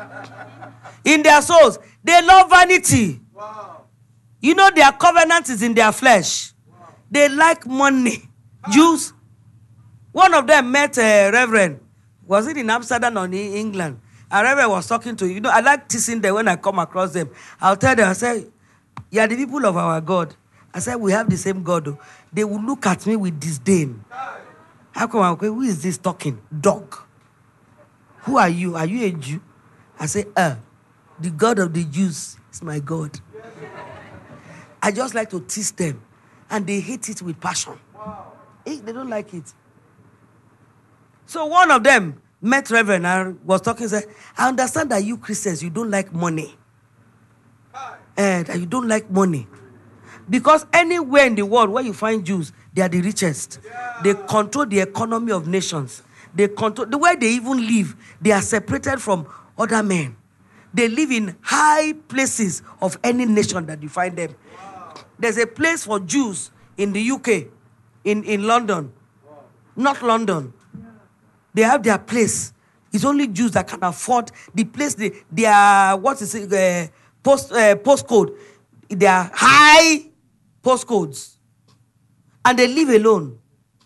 In their souls, they love vanity. Wow. You know their covenant is in their flesh. Wow. They like money. Ah. Jews. One of them met a reverend. Was it in Amsterdam or in England? A reverend was talking to you. You know, I like teasing them when I come across them. I'll tell them, I say, you are the people of our God. I said, we have the same God. Though. They will look at me with disdain. How come I'm going, who is this talking? Dog. Who are you? Are you a Jew? I say, uh, the God of the Jews is my God. I just like to tease them. And they hate it with passion. Hey, they don't like it. So one of them met Reverend and was talking, said, I understand that you Christians, you don't like money. And that you don't like money. Because anywhere in the world where you find Jews, they are the richest. Yeah. They control the economy of nations. They control the way they even live. They are separated from other men. They live in high places of any nation that you find them. Wow. There's a place for Jews in the U K, in, in London. Wow. Not London. They have their place. It's only Jews that can afford the place. They, they are, what is it, uh, post, uh, postcode. They are high postcodes. And they live alone.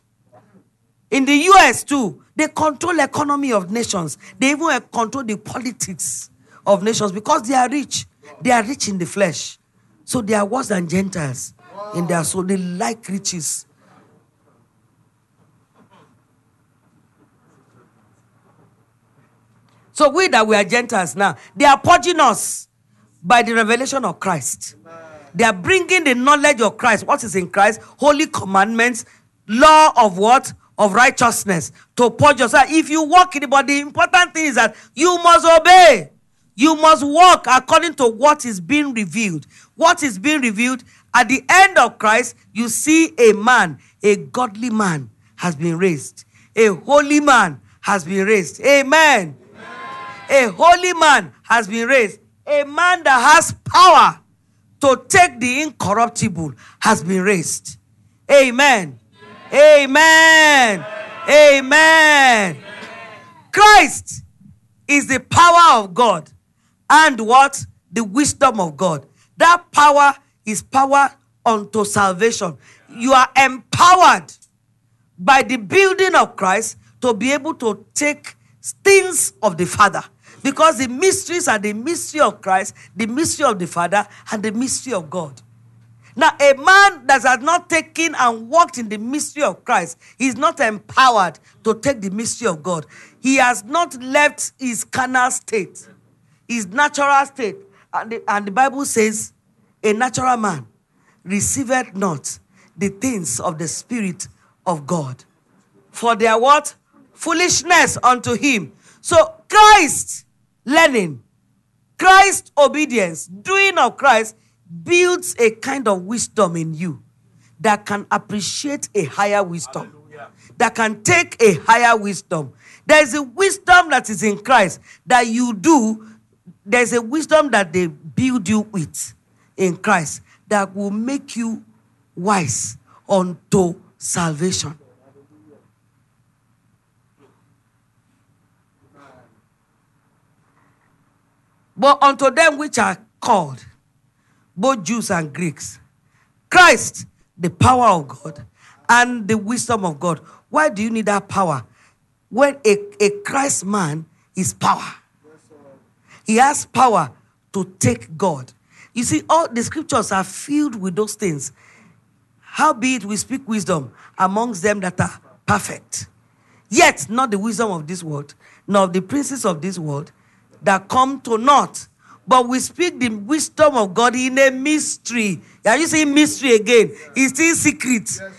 In the U S too, they control the economy of nations. They even control the politics of nations because they are rich. They are rich in the flesh. So they are worse than Gentiles in their soul. They like riches. So we that we are Gentiles now, they are purging us by the revelation of Christ. Amen. They are bringing the knowledge of Christ. What is in Christ? Holy commandments, law of what? Of righteousness. To purge yourself. If you walk in it, but the important thing is that you must obey. You must walk according to what is being revealed. What is being revealed? At the end of Christ, you see a man, a godly man has been raised. A holy man has been raised. Amen. A holy man has been raised. A man that has power to take the incorruptible has been raised. Amen. Amen. Amen. Amen. Amen. Christ is the power of God and what? The wisdom of God. That power is power unto salvation. You are empowered by the building of Christ to be able to take things of the Father. Because the mysteries are the mystery of Christ, the mystery of the Father, and the mystery of God. Now, a man that has not taken and walked in the mystery of Christ is not empowered to take the mystery of God. He has not left his carnal state, his natural state. And the, and the Bible says, a natural man receiveth not the things of the Spirit of God. For they are what? Foolishness unto him. So Christ learning, Christ obedience, doing of Christ builds a kind of wisdom in you that can appreciate a higher wisdom. Hallelujah. That can take a higher wisdom. There is a wisdom that is in Christ that you do. There is a wisdom that they build you with in Christ that will make you wise unto salvation. But unto them which are called, both Jews and Greeks, Christ, the power of God and the wisdom of God. Why do you need that power? When a, a Christ man is power. He has power to take God. You see, all the scriptures are filled with those things. Howbeit we speak wisdom amongst them that are perfect. Yet not the wisdom of this world, nor of the princes of this world, that come to naught. But we speak the wisdom of God in a mystery. Are you saying mystery again? It's still secret. Yes,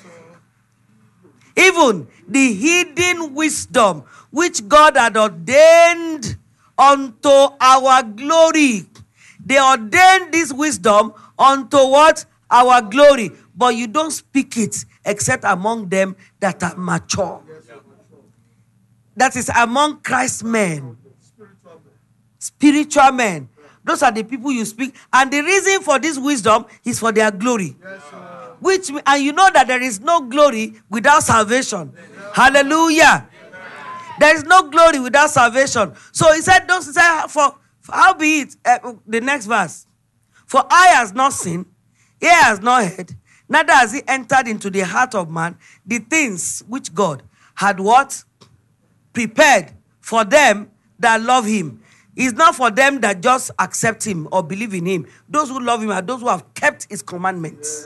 even the hidden wisdom which God had ordained unto our glory They ordained this wisdom unto what? Our glory. But you don't speak it except among them that are mature. That is among Christ's men. Spiritual men. Those are the people you speak. And the reason for this wisdom is for their glory. Which, and you know that there is no glory without salvation. Hallelujah. There is no glory without salvation. So he said, those said, for, for how be it, uh, the next verse. For eye has not seen, ear has not heard, neither has he entered into the heart of man the things which God had what? Prepared for them that love him. It's not for them that just accept him or believe in him. Those who love him are those who have kept his commandments.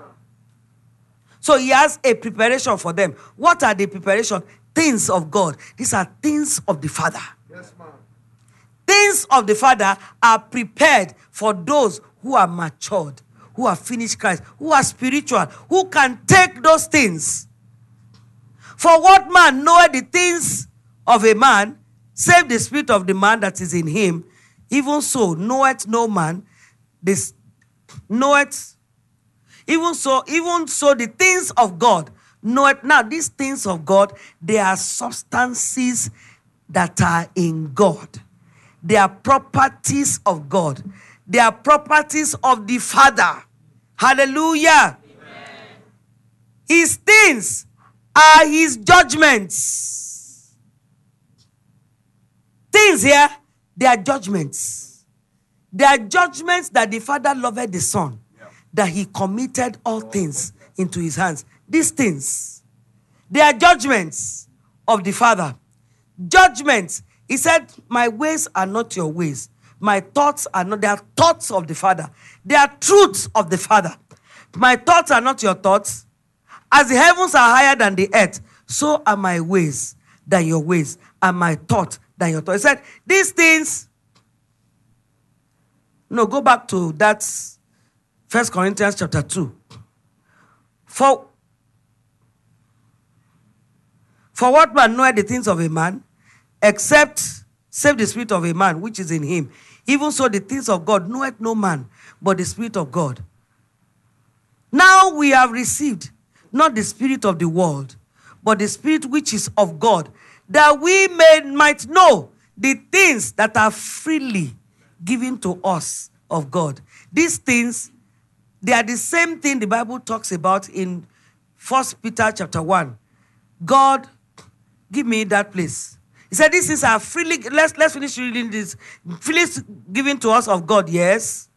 So he has a preparation for them. What are the preparation? Things of God. These are things of the Father. Yes, ma'am. Things of the Father are prepared for those who are matured, who have finished Christ, who are spiritual, who can take those things. For what man knoweth the things of a man, save the spirit of the man that is in him? Even so knoweth no man this knoweth. Even so, even so the things of God knoweth. Now, these things of God, they are substances that are in God. They are properties of God. They are properties of the Father. Hallelujah. Amen. His things are his judgments. Things here, they are judgments. They are judgments that the Father loved the Son, yeah. that he committed all things into his hands. These things, they are judgments of the Father. Judgments. He said, my ways are not your ways. My thoughts are not, they are thoughts of the Father. They are truths of the Father. My thoughts are not your thoughts. As the heavens are higher than the earth, so are my ways than your ways, and my thoughts than your thoughts. He said, these things, no, go back to that First Corinthians chapter two. For, for what man knoweth the things of a man, except save the spirit of a man which is in him? Even so the things of God knoweth no man, but the Spirit of God. Now we have received not the spirit of the world, but the Spirit which is of God, that we may might know the things that are freely given to us of God. These things, they are the same thing the Bible talks about in First Peter chapter one. God, give me that place. He said, these things are freely, let's, let's finish reading this. Freely given to us of God, yes.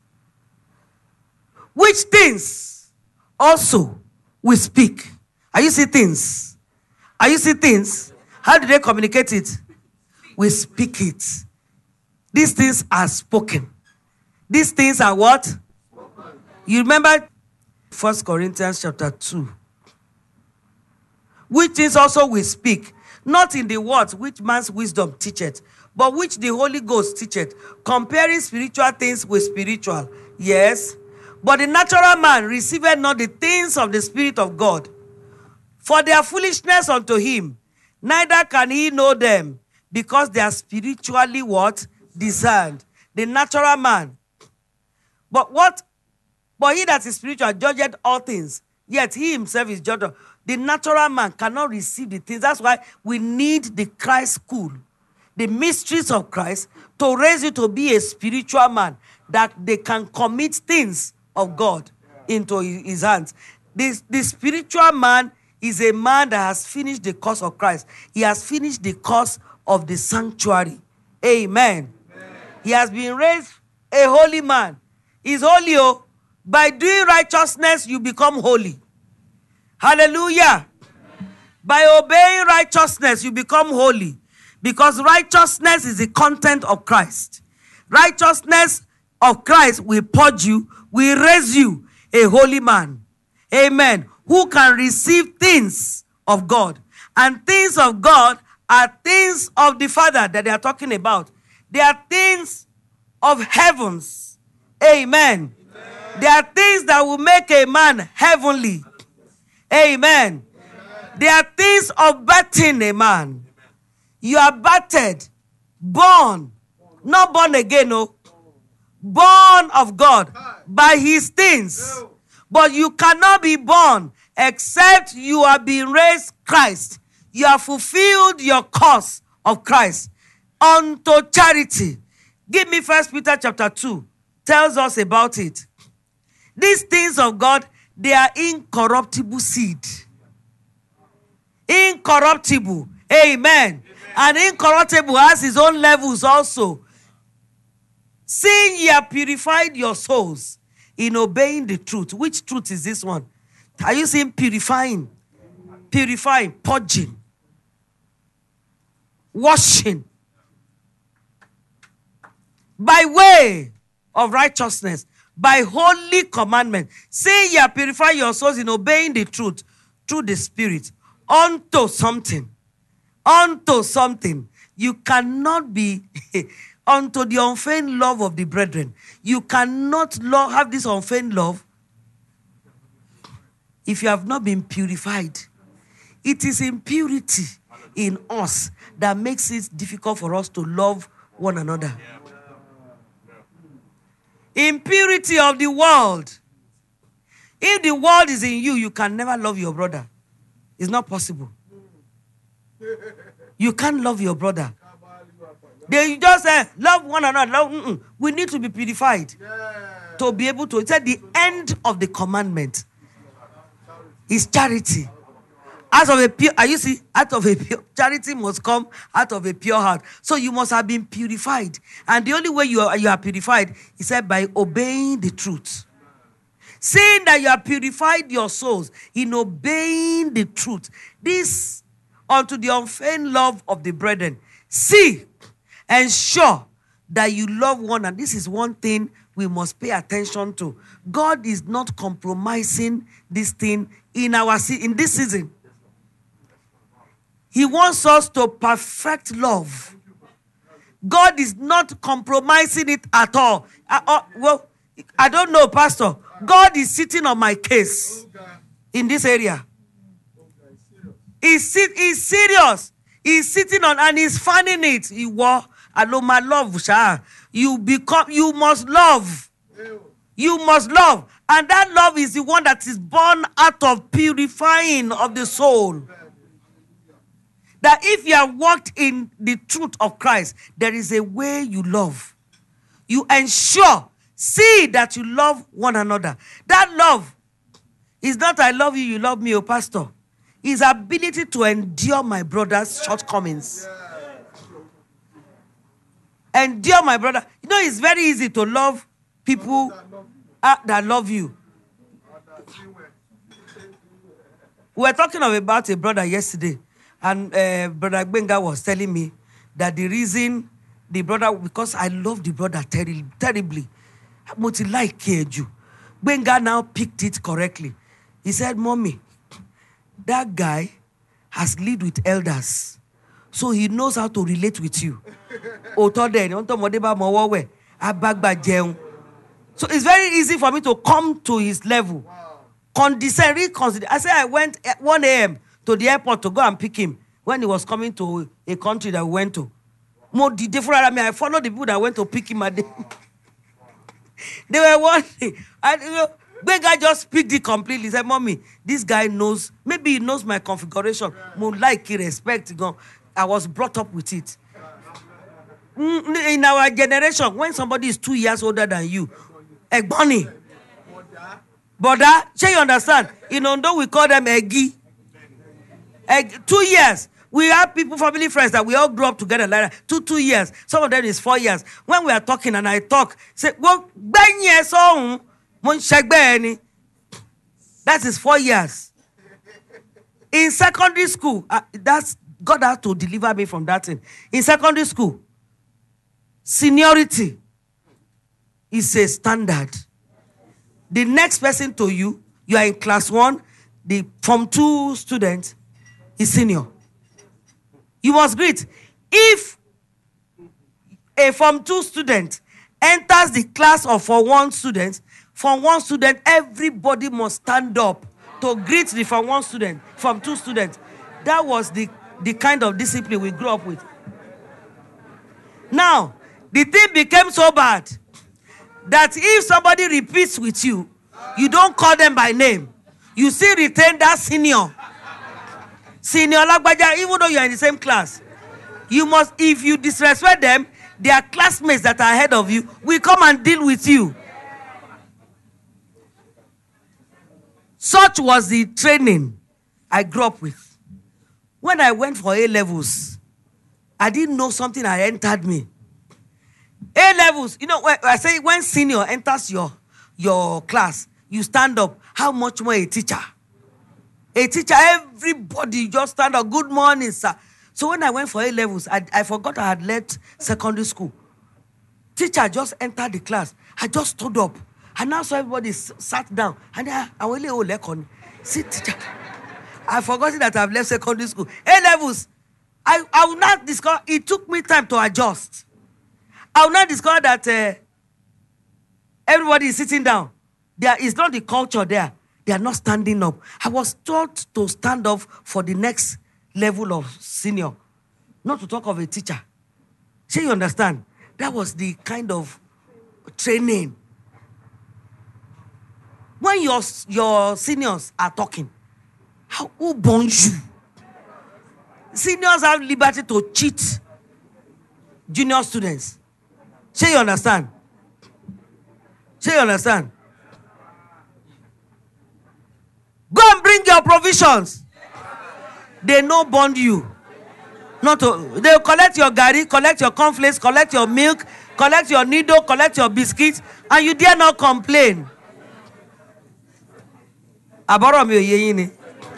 Which things also we speak. Are you see things? Are you see things? How do they communicate it? We speak it. These things are spoken. These things are what? You remember First Corinthians chapter two. Which things also we speak, not in the words which man's wisdom teacheth, but which the Holy Ghost teacheth, comparing spiritual things with spiritual. Yes. But the natural man receiveth not the things of the Spirit of God, for they are foolishness unto him, neither can he know them, because they are spiritually what? Discerned. The natural man. But what? But he that is spiritual judgeth all things, yet he himself is judged. The natural man cannot receive the things. That's why we need the Christ school, the mysteries of Christ, to raise you to be a spiritual man, that they can commit things of God into his hands. This, the spiritual man is a man that has finished the course of Christ. He has finished the course of the sanctuary. Amen. Amen. He has been raised a holy man. He's holy. Oh. By doing righteousness, you become holy. Hallelujah. Amen. By obeying righteousness, you become holy. Because righteousness is the content of Christ. Righteousness of Christ will purge you, will raise you a holy man. Amen. Who can receive things of God. And things of God are things of the Father that they are talking about. They are things of heavens. Amen. Amen. They are things that will make a man heavenly. Amen. Amen. They are things of birthing a man. You are birthed, born, not born again, no. born of God by his things. But you cannot be born except you have been raised Christ. You have fulfilled your course of Christ unto charity. Give me First Peter chapter two. Tells us about it. These things of God, they are incorruptible seed. Incorruptible. Amen. Amen. And incorruptible has his own levels also. Seeing ye have purified your souls in obeying the truth. Which truth is this one? Are you seeing purifying? Purifying, purging, washing. By way of righteousness, by holy commandment. Seeing ye have purified your souls in obeying the truth through the Spirit unto something. Unto something. You cannot be unto the unfeigned love of the brethren. You cannot love, have this unfeigned love if you have not been purified. It is impurity in us that makes it difficult for us to love one another. Impurity of the world. If the world is in you, you can never love your brother. It's not possible. You can't love your brother. They just say, love one another. Love, mm-mm. We need to be purified yeah. to be able to. It's at the end of the commandment is charity. Out of a pure, are you see? Out of a pure, charity must come out of a pure heart. So you must have been purified. And the only way you are, you are purified is said by obeying the truth. Saying that you have purified your souls in obeying the truth. This unto the unfeigned love of the brethren. See, ensure that you love one another. This is one thing we must pay attention to. God is not compromising this thing in our in this season. He wants us to perfect love. God is not compromising it at all. Uh, uh, well, I don't know, Pastor. God is sitting on my case in this area. He's, sit, he's serious. He's sitting on and he's fanning it. He war. Hello, my love, sha. You become. You must love. You must love, and that love is the one that is born out of purifying of the soul. That if you have walked in the truth of Christ, there is a way you love. You ensure, see that you love one another. That love is not I love you, you love me, oh pastor. His ability to endure my brother's shortcomings. Endure my brother. You know, it's very easy to love people uh, that love you. We were talking about a brother yesterday, and uh, Brother Benga was telling me that the reason the brother, because I love the brother terribly, terribly. But he like you. Benga now picked it correctly. He said, Mommy, that guy has lived with elders, so he knows how to relate with you. So it's very easy for me to come to his level. Wow. Condescend, reconsider. I said I went at one a.m. to the airport to go and pick him when he was coming to a country that we went to. More different. I followed the people that went to pick him. At the they were wondering. And you know, the guy just picked it completely. He said, Mommy, this guy knows, maybe he knows my configuration. More like he respect. I was brought up with it. In our generation, when somebody is two years older than you, Egboni, Boda, shall you understand? In Ondo, we call them Egi. Egg, two years. We have people, family friends that we all grew up together like that. Two, two years. Some of them is four years. When we are talking and I talk, say, well, ben years on, that is four years. In secondary school, uh, that's God had to deliver me from that thing. In secondary school, seniority is a standard. The next person to you, you are in class one, the Form two student is senior. You must greet. If a Form two student enters the class of Form one student, Form one student, everybody must stand up to greet the Form one student, Form two student. That was the, the kind of discipline we grew up with. Now, the thing became so bad that if somebody repeats with you, you don't call them by name. You still retain that senior. Senior Lagbaja, even though you are in the same class. You must, if you disrespect them, their classmates that are ahead of you will come and deal with you. Such was the training I grew up with. When I went for A levels, I didn't know something had entered me. A levels, you know, when I say when senior enters your, your class, you stand up. How much more a teacher? A teacher, everybody just stand up. Good morning, sir. So when I went for A levels, I, I forgot I had left secondary school. Teacher just entered the class. I just stood up. And now so everybody s- sat down. And I, I only oh lekon. See, teacher. I forgot that I've left secondary school. A levels. I, I will not discover. It took me time to adjust. I will not discover that uh, everybody is sitting down. There is not the culture there. They are not standing up. I was taught to stand up for the next level of senior. Not to talk of a teacher. So you understand? That was the kind of training. When your, your seniors are talking, how, who born you? Seniors have liberty to cheat junior students. So you understand? So you understand? Go and bring your provisions. They no bond you. Not to, they'll collect your gari, collect your cornflakes, collect your milk, collect your needle, collect your biscuits, and you dare not complain. Aboro mi oye yin ni.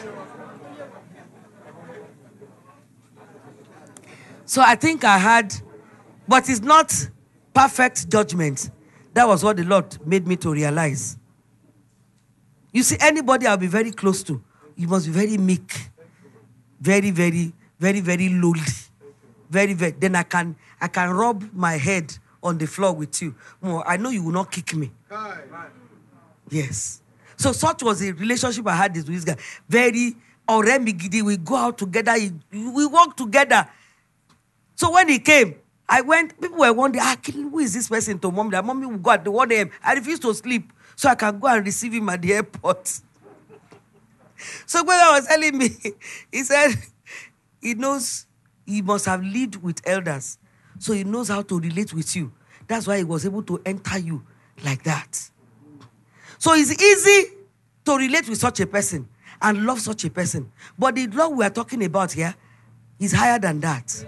So I think I had, but it's not perfect judgment. That was what the Lord made me to realize. You see, anybody I'll be very close to, you must be very meek, very, very, very, very lowly, very, very. Then I can, I can rub my head on the floor with you. More, I know you will not kick me. Yes. So such was the relationship I had with this guy. Very oremigidi. We go out together. We walk together. So when he came, I went. People were wondering, ah, who is this person to mommy? That mommy will go at the one a.m. I refused to sleep, so I can go and receive him at the airport. So when I was telling me, he said he knows he must have lived with elders, so he knows how to relate with you. That's why he was able to enter you like that. So it's easy to relate with such a person and love such a person. But the love we are talking about here is higher than that.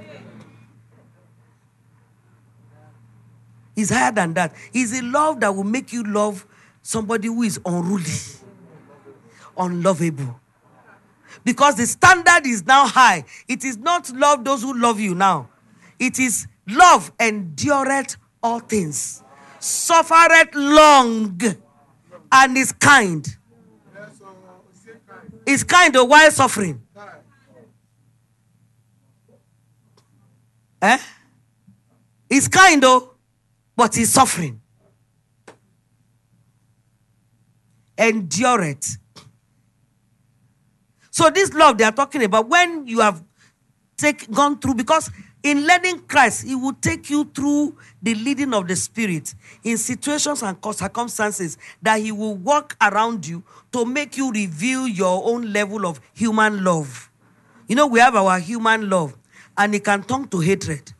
It's higher than that. It's a love that will make you love somebody who is unruly, unlovable. Because the standard is now high. It is not love those who love you now. It is love endureth all things, suffereth long, and is kind. Is kind of while suffering. Eh? Is kind of, but is suffering. Endureth. So this love they are talking about, when you have take, gone through, because in learning Christ, he will take you through the leading of the Spirit in situations and circumstances that he will work around you to make you reveal your own level of human love. You know, we have our human love, and it can turn to hatred.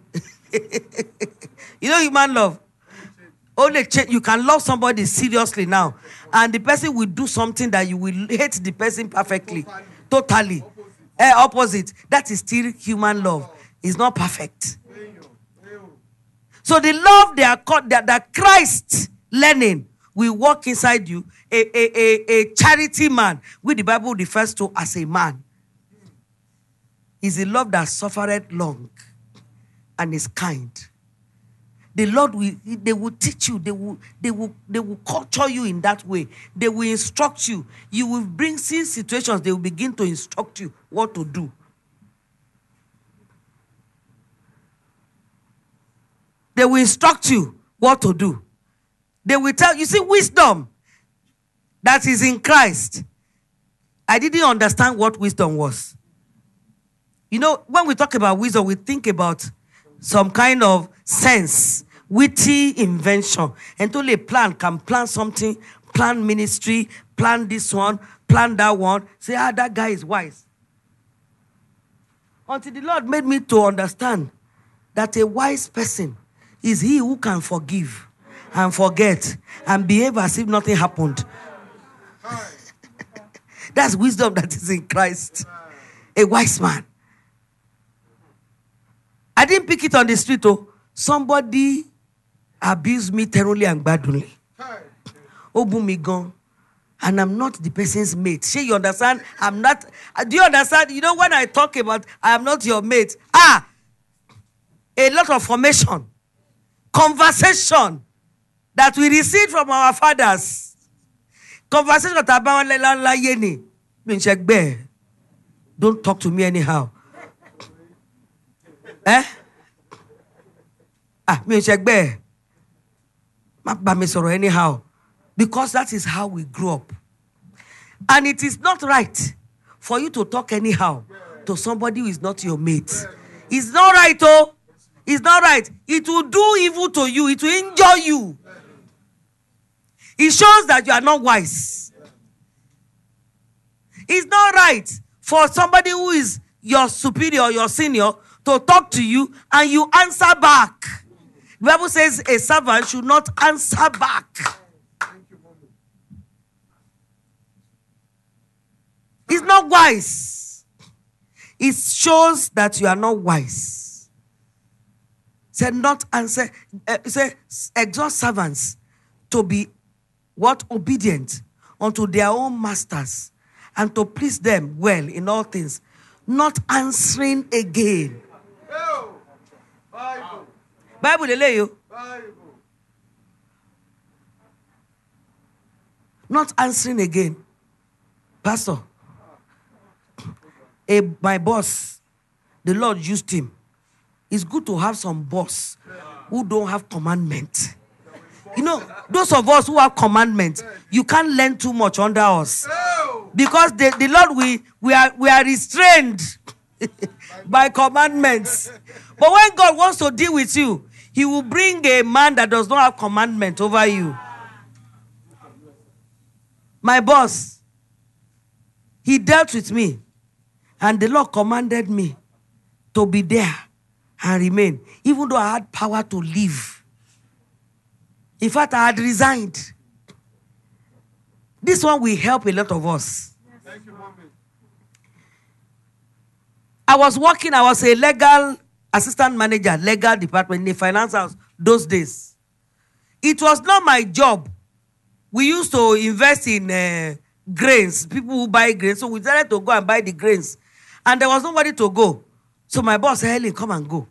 You know, human love. Only you can love somebody seriously now, and the person will do something that you will hate the person perfectly, totally. Eh, opposite. That is still human love. It's not perfect. So the love they are called, that, that Christ learning will walk inside you. A, a, a, a charity man, which the Bible refers to as a man, is a love that suffereth long and is kind. The Lord will, they will teach you, they will, they will, they will culture you in that way. They will instruct you. You will bring see situations, they will begin to instruct you what to do. They will instruct you what to do. They will tell you, see, wisdom that is in Christ. I didn't understand what wisdom was. You know, when we talk about wisdom, we think about some kind of sense. witty invention. And to lay plan, can plan something, plan ministry, plan this one, plan that one. Say, ah, that guy is wise. Until the Lord made me to understand that a wise person is he who can forgive and forget and behave as if nothing happened. That's wisdom that is in Christ. A wise man. I didn't pick it on the street. Oh, somebody abused me terribly and badly. Obu me gone. And I'm not the person's mate. Sure, you understand? I'm not. Do you understand? You know, when I talk about I am not your mate. Ah, a lot of formation, conversation that we received from our fathers. Conversation about la yeni. Don't talk to me anyhow. Eh? Ah, me check bear. Ma me sorrow anyhow. Because that is how we grew up. And it is not right for you to talk anyhow to somebody who is not your mate. It's not right, oh. It's not right. It will do evil to you. It will injure you. It shows that you are not wise. It's not right for somebody who is your superior or your senior to talk to you and you answer back. The Bible says a servant should not answer back. It's not wise. It shows that you are not wise. Say not answer. Uh, say exhort servants to be what obedient unto their own masters and to please them well in all things, not answering again. Bible, Bible, they you. Not answering again, Pastor. A, my boss, the Lord used him. It's good to have some boss who don't have commandment. You know, those of us who have commandment, you can't learn too much under us. Because the, the Lord, we, we, are, we are restrained by commandments. But when God wants to deal with you, he will bring a man that does not have commandment over you. My boss, he dealt with me. And the Lord commanded me to be there and remain, even though I had power to leave. In fact, I had resigned. This one will help a lot of us. Thank you, Mommy. I was working, I was a legal assistant manager, legal department in the finance house those days. It was not my job. We used to invest in uh, grains, people who buy grains. So we decided to go and buy the grains. And there was nobody to go. So my boss said, Helen, come and go.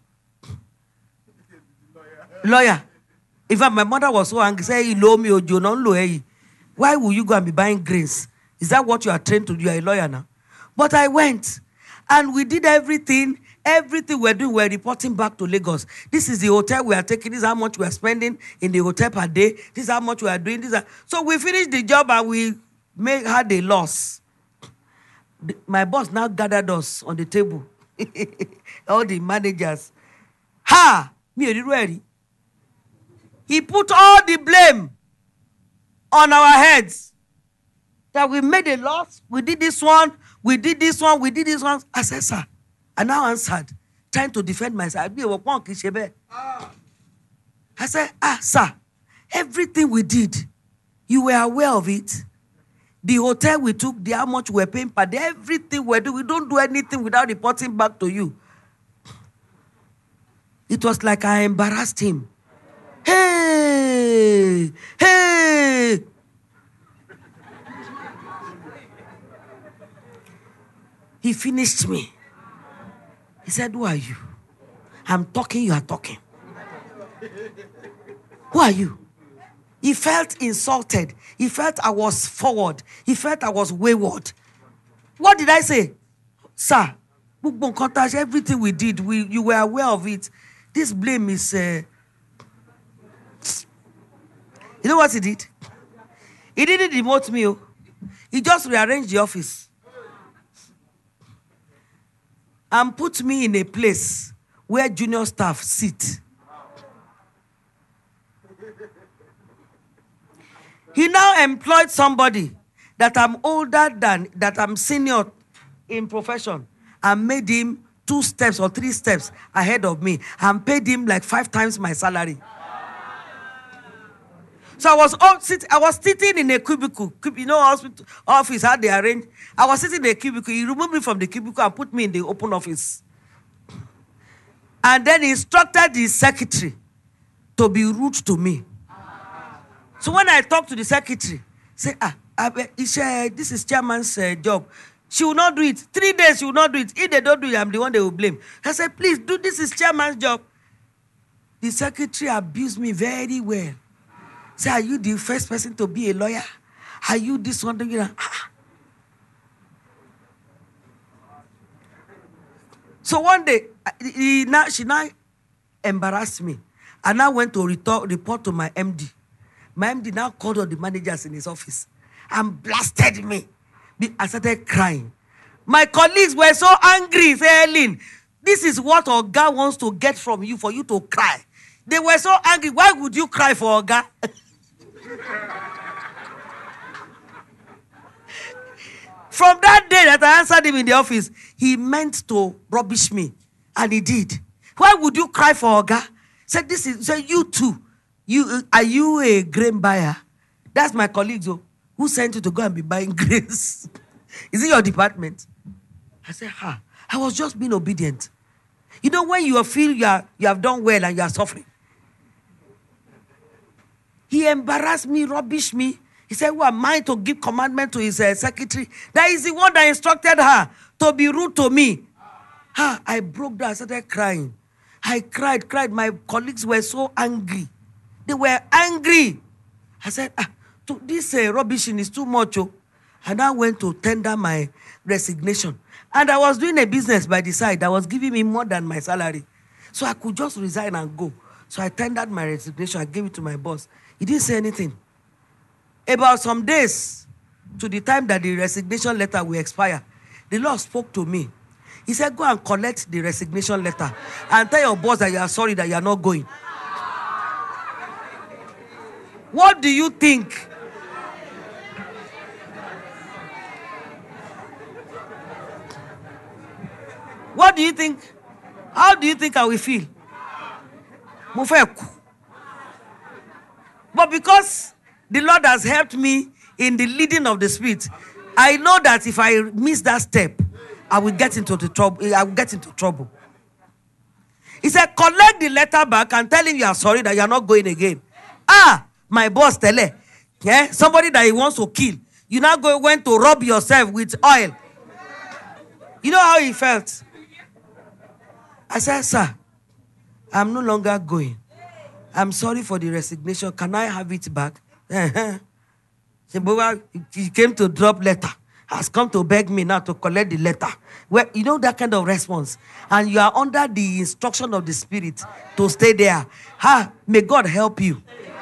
Lawyer. In fact, my mother was so angry. Say, me, why will you go and be buying grains? Is that what you are trained to do? You are a lawyer now. But I went. And we did everything. Everything we're doing, we're reporting back to Lagos. This is the hotel we are taking. This is how much we are spending in the hotel per day. This is how much we are doing. This is how... So we finished the job and we made, had a loss. My boss now gathered us on the table. All the managers. Ha! Me ready. He put all the blame on our heads. That we made a loss. We did this one. We did this one. We did this one. I said, sir. I now answered, trying to defend myself. I said, ah, sir, everything we did, you were aware of it. The hotel we took, the how much we were paying per day, everything we do, we don't do anything without reporting back to you. It was like I embarrassed him. Hey, hey. He finished me. He said, who are you? I'm talking, you are talking. Who are you? He felt insulted. He felt I was forward. He felt I was wayward. What did I say? Sir, everything we did, we, you were aware of it. This blame is... Uh... You know what he did? He didn't demote me. He just rearranged the office. And put me in a place where junior staff sit. He now employed somebody that I'm older than, that I'm senior in profession, and made him two steps or three steps ahead of me, and paid him like five times my salary. So I was all sit, I was sitting in a cubicle. You know, hospital office, how they arrange. I was sitting in a cubicle. He removed me from the cubicle and put me in the open office. And then he instructed the secretary to be rude to me. So when I talked to the secretary, say, ah, I, uh, this is chairman's uh, job. She will not do it. Three days she will not do it. If they don't do it, I'm the one they will blame. I said, please do, this is chairman's job. The secretary abused me very well. Say, are you the first person to be a lawyer? Are you this one? You know? So one day, he now, she now embarrassed me. I now went to report, report to my M D. My M D now called all the managers in his office and blasted me. I started crying. My colleagues were so angry. Say, Helen, this is what Oga wants to get from you, for you to cry. They were so angry. Why would you cry for Oga? From that day that I answered him in the office, he meant to rubbish me. And he did. Why would you cry for Oga? Said, this is, say, you too. You, are you a grain buyer? That's my colleagues oh, who sent you to go and be buying grains. Is it your department? I said, ha, I was just being obedient. You know, when you feel you, are, you have done well and you are suffering. He embarrassed me, rubbished me. He said, who am I to give commandment to his uh, secretary? That is the one that instructed her to be rude to me. Ha, I broke down. I started crying. I cried, cried. My colleagues were so angry. They were angry. I said, ah, to, this uh, rubbishing is too much. Oh. And I went to tender my resignation. And I was doing a business by the side that was giving me more than my salary. So I could just resign and go. So I tendered my resignation. I gave it to my boss. He didn't say anything. About some days to the time that the resignation letter will expire, the Lord spoke to me. He said, go and collect the resignation letter and tell your boss that you are sorry that you are not going. What do you think? What do you think? How do you think I will feel? But because the Lord has helped me in the leading of the Spirit, I know that if I miss that step, I will get into the trouble. I will get into trouble. He said, collect the letter back and tell him you are sorry that you are not going again. Ah, my boss, Tele. Yeah, somebody that he wants to kill. You now go went to rub yourself with oil. You know how he felt? I said, sir, I'm no longer going. I'm sorry for the resignation. Can I have it back? He came to drop letter. Has come to beg me now to collect the letter. Well, you know that kind of response. And you are under the instruction of the Spirit to stay there. Ha, may God help you.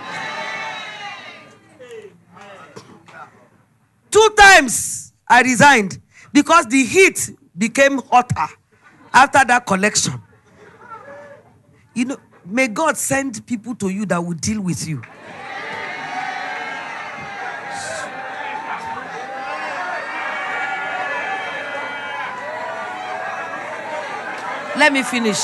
Two times I resigned because the heat became hotter after that collection. You know, may God send people to you that will deal with you. Let me finish.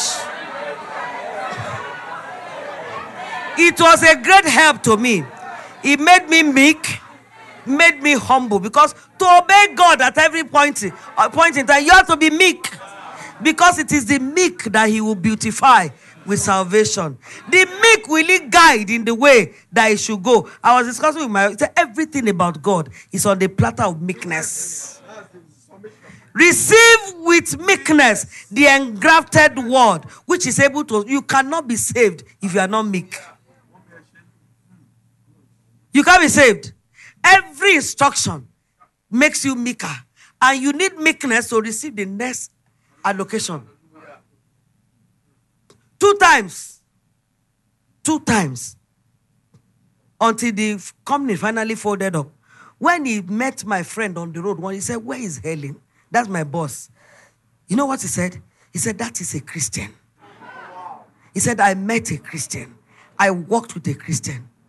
It was a great help to me. It made me meek, made me humble, because to obey God at every point, uh, point in time, you have to be meek, because it is the meek that he will beautify with salvation. The meek will he guide in the way that he should go. I was discussing with my, everything about God is on the platter of meekness. Receive with meekness the engrafted word, which is able to, you cannot be saved if you are not meek. You can't be saved. Every instruction makes you meeker. And you need meekness to receive the next allocation. Two times. Two times. Until the company finally folded up. When he met my friend on the road, when he said, where is Helen? That's my boss. You know what he said? He said, that is a Christian. He said, I met a Christian. I walked with a Christian.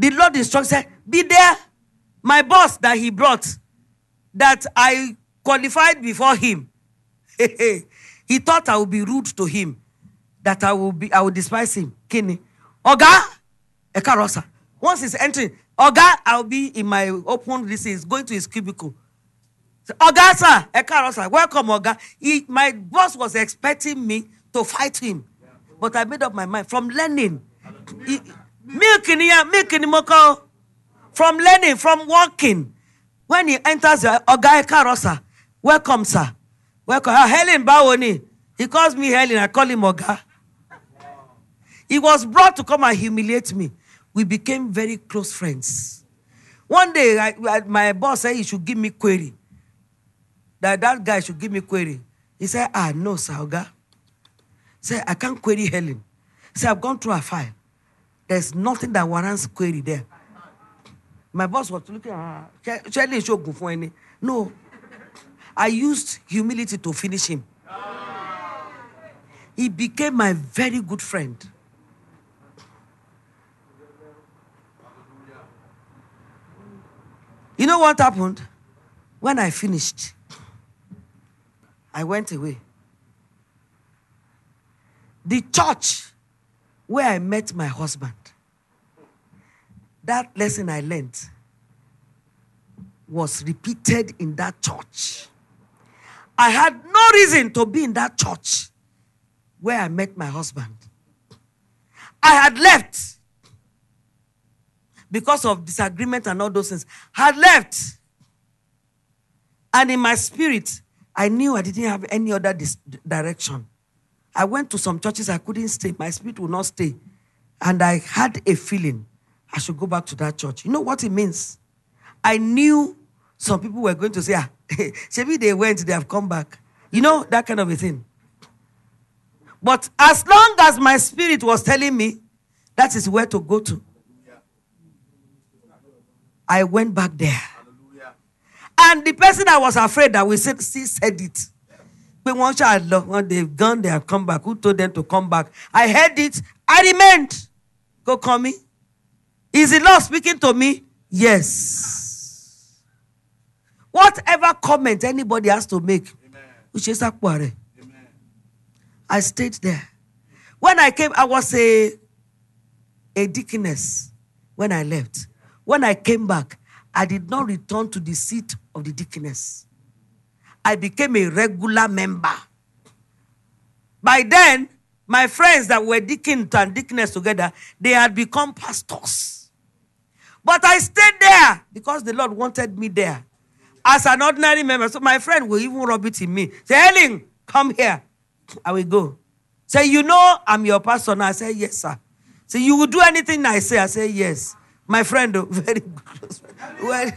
The Lord instructed, said, be there. My boss that he brought, that I qualified before him. He thought I would be rude to him, that I will be, I will despise him. Kini, Oga, Ekarosa. Once he's entering, Oga, I'll be in my open. This is going to his cubicle. So, Oga, sir, Ekarosa, welcome, Oga. He, my boss was expecting me to fight him, but I made up my mind from learning. Milk in here, milk in moko. From learning, from walking. When he enters, Oga Ekarosa, welcome, sir. Welcome. Uh, Helen Bawoni. He calls me Helen. I call him Oga. He was brought to come and humiliate me. We became very close friends. One day, I, I, my boss said he should give me query. That that guy should give me query. He said, ah, no, sir, Oga. He said, I can't query Helen. He said, I've gone through a file. There's nothing that warrants query there. My boss was looking at her. No. I used humility to finish him. He became my very good friend. You know what happened? When I finished, I went away. The church where I met my husband, that lesson I learned was repeated in that church. I had no reason to be in that church where I met my husband. I had left because of disagreement and all those things. I had left. And in my spirit, I knew I didn't have any other dis- direction. I went to some churches I couldn't stay. My spirit would not stay. And I had a feeling I should go back to that church. You know what it means? I knew some people were going to say, ah, maybe they went, they have come back. You know, that kind of a thing. But as long as my spirit was telling me that is where to go to, I went back there. And the person I was afraid that we said, still said it. But one child, when they've gone, they have come back. Who told them to come back? I heard it. I remained. Go call me. Is the Lord speaking to me? Yes. Whatever comment anybody has to make, which is Amen. I stayed there. When I came, I was a, a deaconess when I left. When I came back, I did not return to the seat of the deaconess. I became a regular member. By then, my friends that were deacon and deaconess together, they had become pastors. But I stayed there because the Lord wanted me there as an ordinary member. So my friend will even rub it in me. Say, Helen, come here. I will go. Say, you know I'm your pastor now. I say, yes, sir. Say, you will do anything I say. I say, yes. My friend, oh, very close. Well,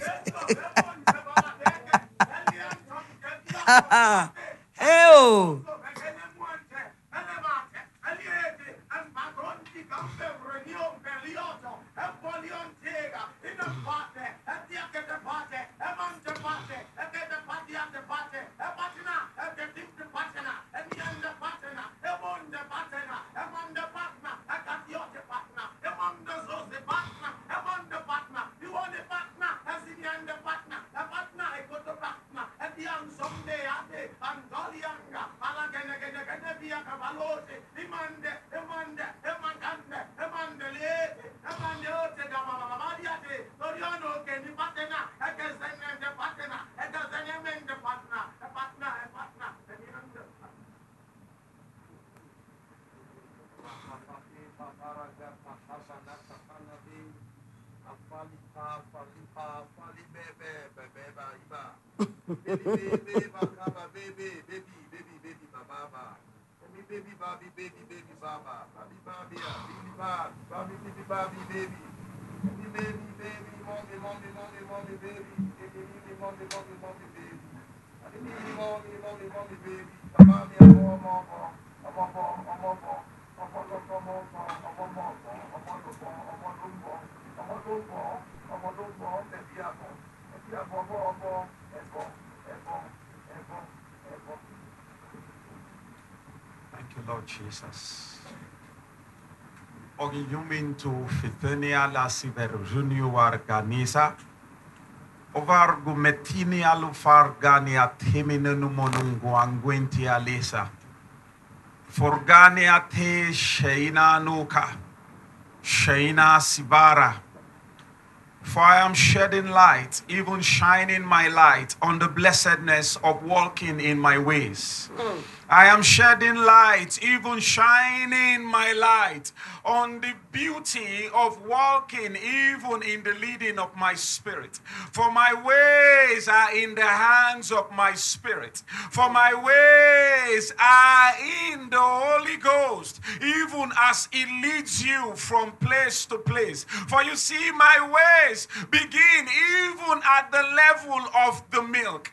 hey, oh. Thank you, Lord Jesus. Oriumento fitenia la siver junior organiza. Ovargo metini alu fargani atemine numonungo angwenti alesa. Forgani ate sheina nuka. Sheina sibara. For I am shedding light, even shining my light on the blessedness of walking in my ways. Mm. I am shedding light, even shining my light on the beauty of walking, even in the leading of my spirit. For my ways are in the hands of my spirit. For my ways are in the Holy Ghost, even as it leads you from place to place. For you see, my ways begin even at the level of the milk,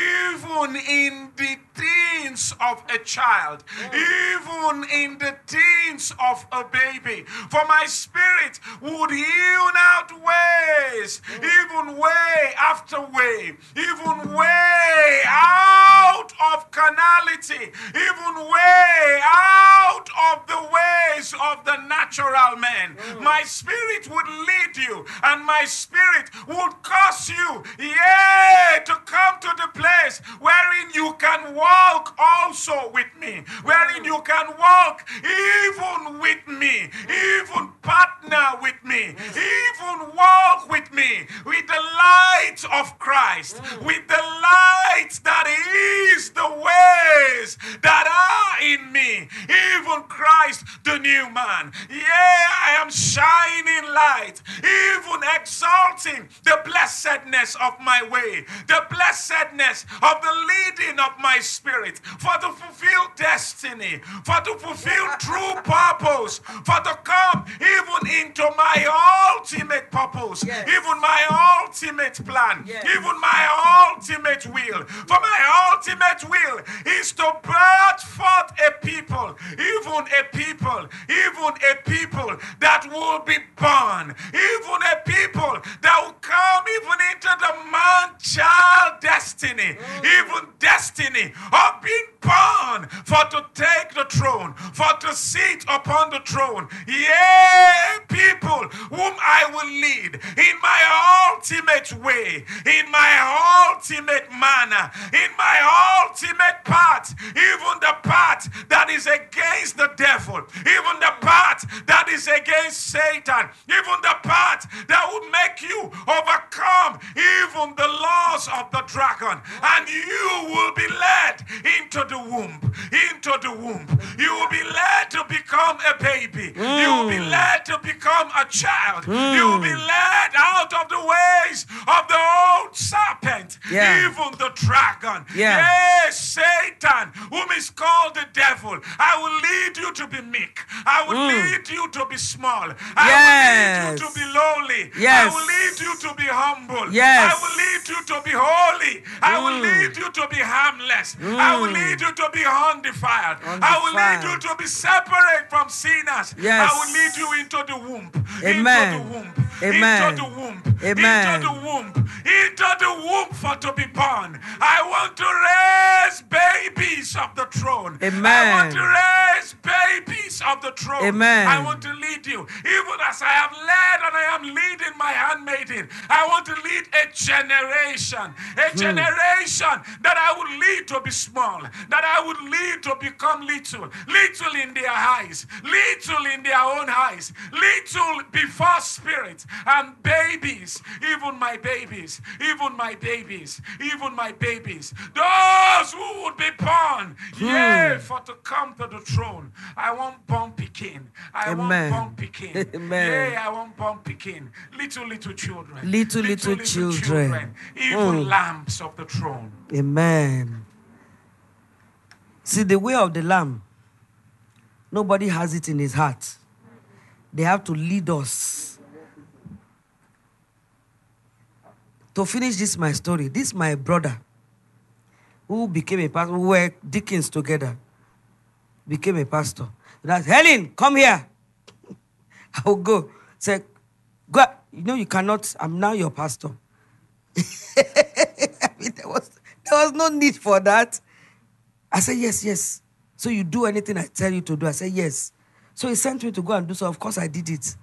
even in the teens of a child, even in the teens of a baby. For my spirit would heal out ways, even way after way, even way out of carnality, even way out of the ways of the natural man. My spirit would lead you, and my spirit would cause you, yeah, to come to the place wherein you can walk also with me, wherein you can walk even with me, even partner with me, even walk with me, with the light of Christ, with the light that is the ways that are in me, even Christ the new man. Yeah, I am shining light, even exalting the blessedness of my way, the blessedness of the leading of my spirit, for to fulfill destiny, for to fulfill true purpose, for to come even into my ultimate purpose, yes. even my ultimate plan, yes. even my ultimate will. For my ultimate will is to birth forth a people, even a people, even a people that will be born, even a people that will come even into the man-child destiny, mm. even destiny of being born for to take the throne, for to sit upon the throne. Yeah, people whom I will lead in my ultimate way, in my ultimate manner, in my ultimate path, even the path that is against the devil, even the path that is against Satan, even the path that would make you overcome even the laws of the dragon, and you will be led into the womb, into the womb. You will be led to become a baby. Mm. You will be led to become a child. Mm. You will be led out of the ways of the old serpent, yeah. even the dragon. Yeah. Yes, Satan, whom is called the devil. I will lead you to be meek. I will mm. lead you to be small. I yes. will lead you to be lowly. Yes. I will lead you to be humble. Yes. I will lead you to be holy. I mm. will lead you to be harmless. Mm. I will lead you to be undefiled. undefiled. I will lead you to be separate from sinners. Yes. I will lead you into the womb. Amen. Into the womb. Amen. Into the womb. Amen. Into the womb. Into the womb for to be born. I want to raise babies of the throne. Amen. I want to raise babies of the throne. Amen. I want to lead you. Even as I have led and I am leading my handmaiden, I want to lead a generation. A mm. generation that I would lead to be small, that I would lead to become little. Little in their eyes. Little in their own eyes. Little before spirit. And babies, even my babies, even my babies, even my babies, those who would be born, hmm. yeah, for to come to the throne. I want born Pekin. I Amen. want born Pekin. Amen. Yeah, I want born Pekin. Little, little children. Little, little, little, little children. children. Even mm. lambs of the throne. Amen. See, the way of the lamb, nobody has it in his heart. They have to lead us. To finish this my story, this my brother who became a pastor, we were deacons together, became a pastor. And I said, Helen, come here. I will go. Say, go. You know you cannot, I'm now your pastor. I mean, there was, there was no need for that. I said, yes, yes. So you do anything I tell you to do. I said, yes. So he sent me to go and do so. Of course, I did it.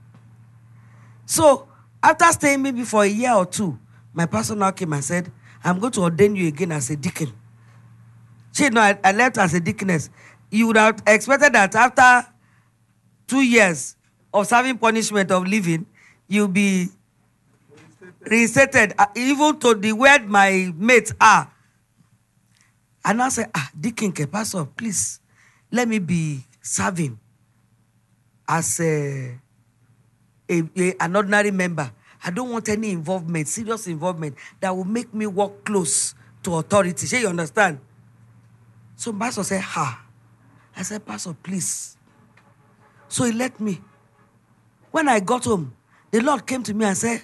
So after staying maybe for a year or two, my pastor now came and said, I'm going to ordain you again as a deacon. She, no, I, I left as a deaconess. You would have expected that after two years of serving punishment of living, you'll be reinstated, uh, even to the where my mates are. And I said, ah, Deacon, Pastor, please, let me be serving as a, a, a, an ordinary member. I don't want any involvement, serious involvement, that will make me walk close to authority. Shall you understand? So Pastor said, ha. I said, Pastor, please. So he let me. When I got home, the Lord came to me and said,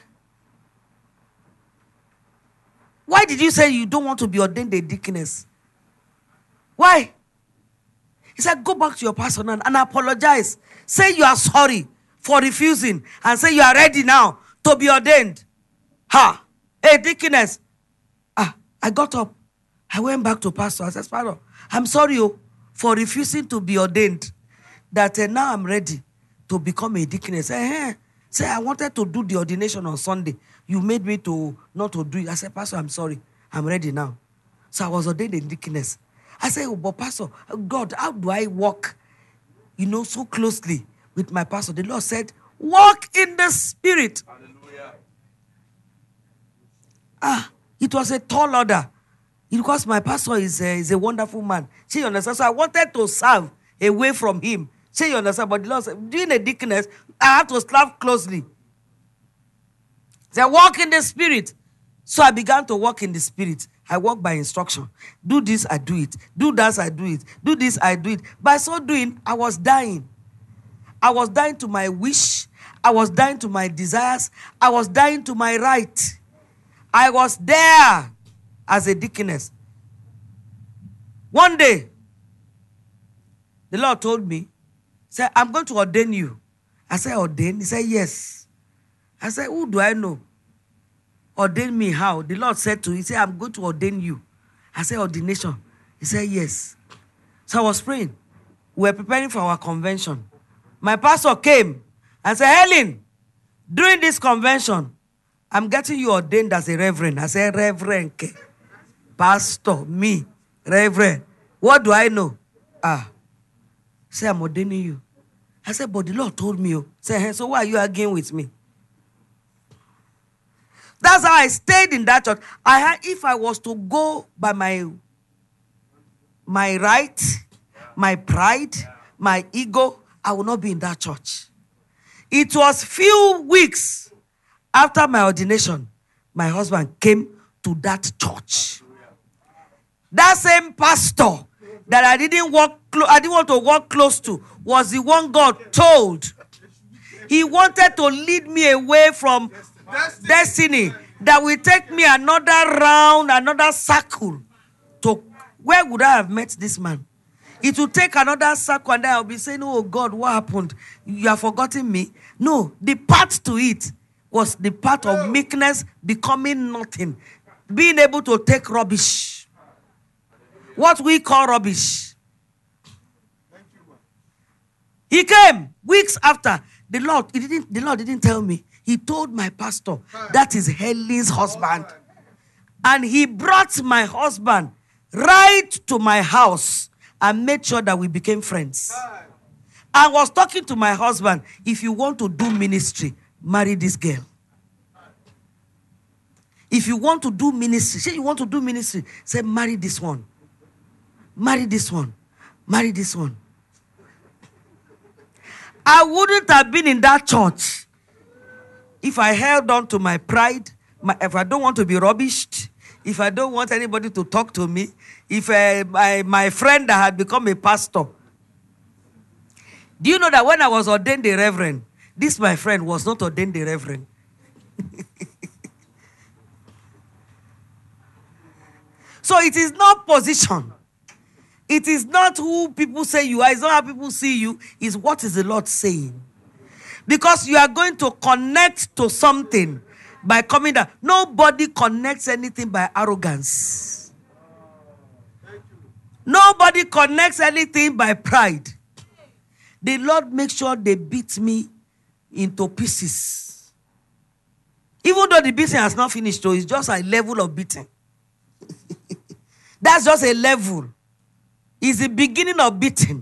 why did you say you don't want to be ordained a deaconess? Why? He said, go back to your pastor and, and apologize. Say you are sorry for refusing and say you are ready now to be ordained. Ha! Hey, deaconess. Ah, I got up. I went back to pastor. I said, Pastor, I'm sorry oh, for refusing to be ordained. That uh, now I'm ready to become a deaconess. Eh, eh. Say, I wanted to do the ordination on Sunday. You made me to not to do it. I said, Pastor, I'm sorry. I'm ready now. So I was ordained a deaconess. I said, oh, but Pastor, God, how do I walk, you know, so closely with my pastor? The Lord said, walk in the Spirit. Hallelujah. Ah, it was a tall order. Because my pastor is a, is a wonderful man. See, you understand? So I wanted to serve away from him. See, you understand? But the Lord said, doing a deaconess, I had to serve closely. Say, walk in the Spirit. So I began to walk in the Spirit. I walk by instruction. Do this, I do it. Do that, I do it. Do this, I do it. By so doing, I was dying. I was dying to my wish. I was dying to my desires. I was dying to my right. I was there as a deaconess. One day, the Lord told me, said, I'm going to ordain you. I said, ordain? He said, yes. I said, who do I know? Ordain me how? The Lord said to him, he said, I'm going to ordain you. I said, ordination. He said, yes. So I was praying. We were preparing for our convention. My pastor came and said, Helen, during this convention, I'm getting you ordained as a reverend. I said, Reverend, Pastor, me, Reverend. What do I know? Ah. Say, I'm ordaining you. I said, but the Lord told me. Say, hey, so why are you arguing with me? That's how I stayed in that church. I had, if I was to go by my, my right, my pride, my ego, I would not be in that church. It was few weeks after my ordination, my husband came to that church. That same pastor that I didn't walk, clo- I didn't want to walk close to was the one God told. He wanted to lead me away from destiny, destiny that will take me another round, another circle. To where would I have met this man? It will take another circle and then I'll be saying, oh God, what happened? You have forgotten me. No, the path to it was the path of meekness, becoming nothing, being able to take rubbish. What we call rubbish. He came weeks after. The Lord, he didn't, the Lord didn't tell me. He told my pastor, that is Helen's husband. And he brought my husband right to my house and made sure that we became friends. I was talking to my husband, if you want to do ministry, marry this girl. If you want to do ministry, say you want to do ministry, say marry this one. Marry this one. Marry this one. I wouldn't have been in that church if I held on to my pride, my, if I don't want to be rubbished, if I don't want anybody to talk to me, if uh, my, my friend that had become a pastor. Do you know that when I was ordained a reverend, this my friend was not ordained a reverend. So it is not position. It is not who people say you are. It's not how people see you. It's what is the Lord saying. Because you are going to connect to something by coming down. Nobody connects anything by arrogance. Nobody connects anything by pride. the Lord makes sure they beat me into pieces. Even though the beating has not finished, so it's just a level of beating. That's just a level. It's the beginning of beating.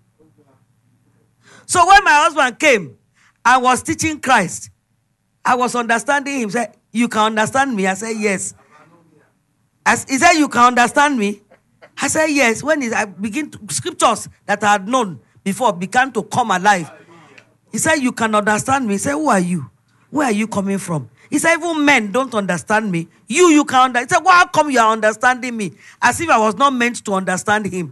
So when my husband came, I was teaching Christ. I was understanding him. He said, you can understand me? I said, yes. As he said, you can understand me? I said, yes. When he, I begin to, scriptures that I had known before began to come alive. He said, you can understand me? He said, who are you? Where are you coming from? He said, even men don't understand me. You, you can understand. He said, well, how come you are understanding me? As if I was not meant to understand him.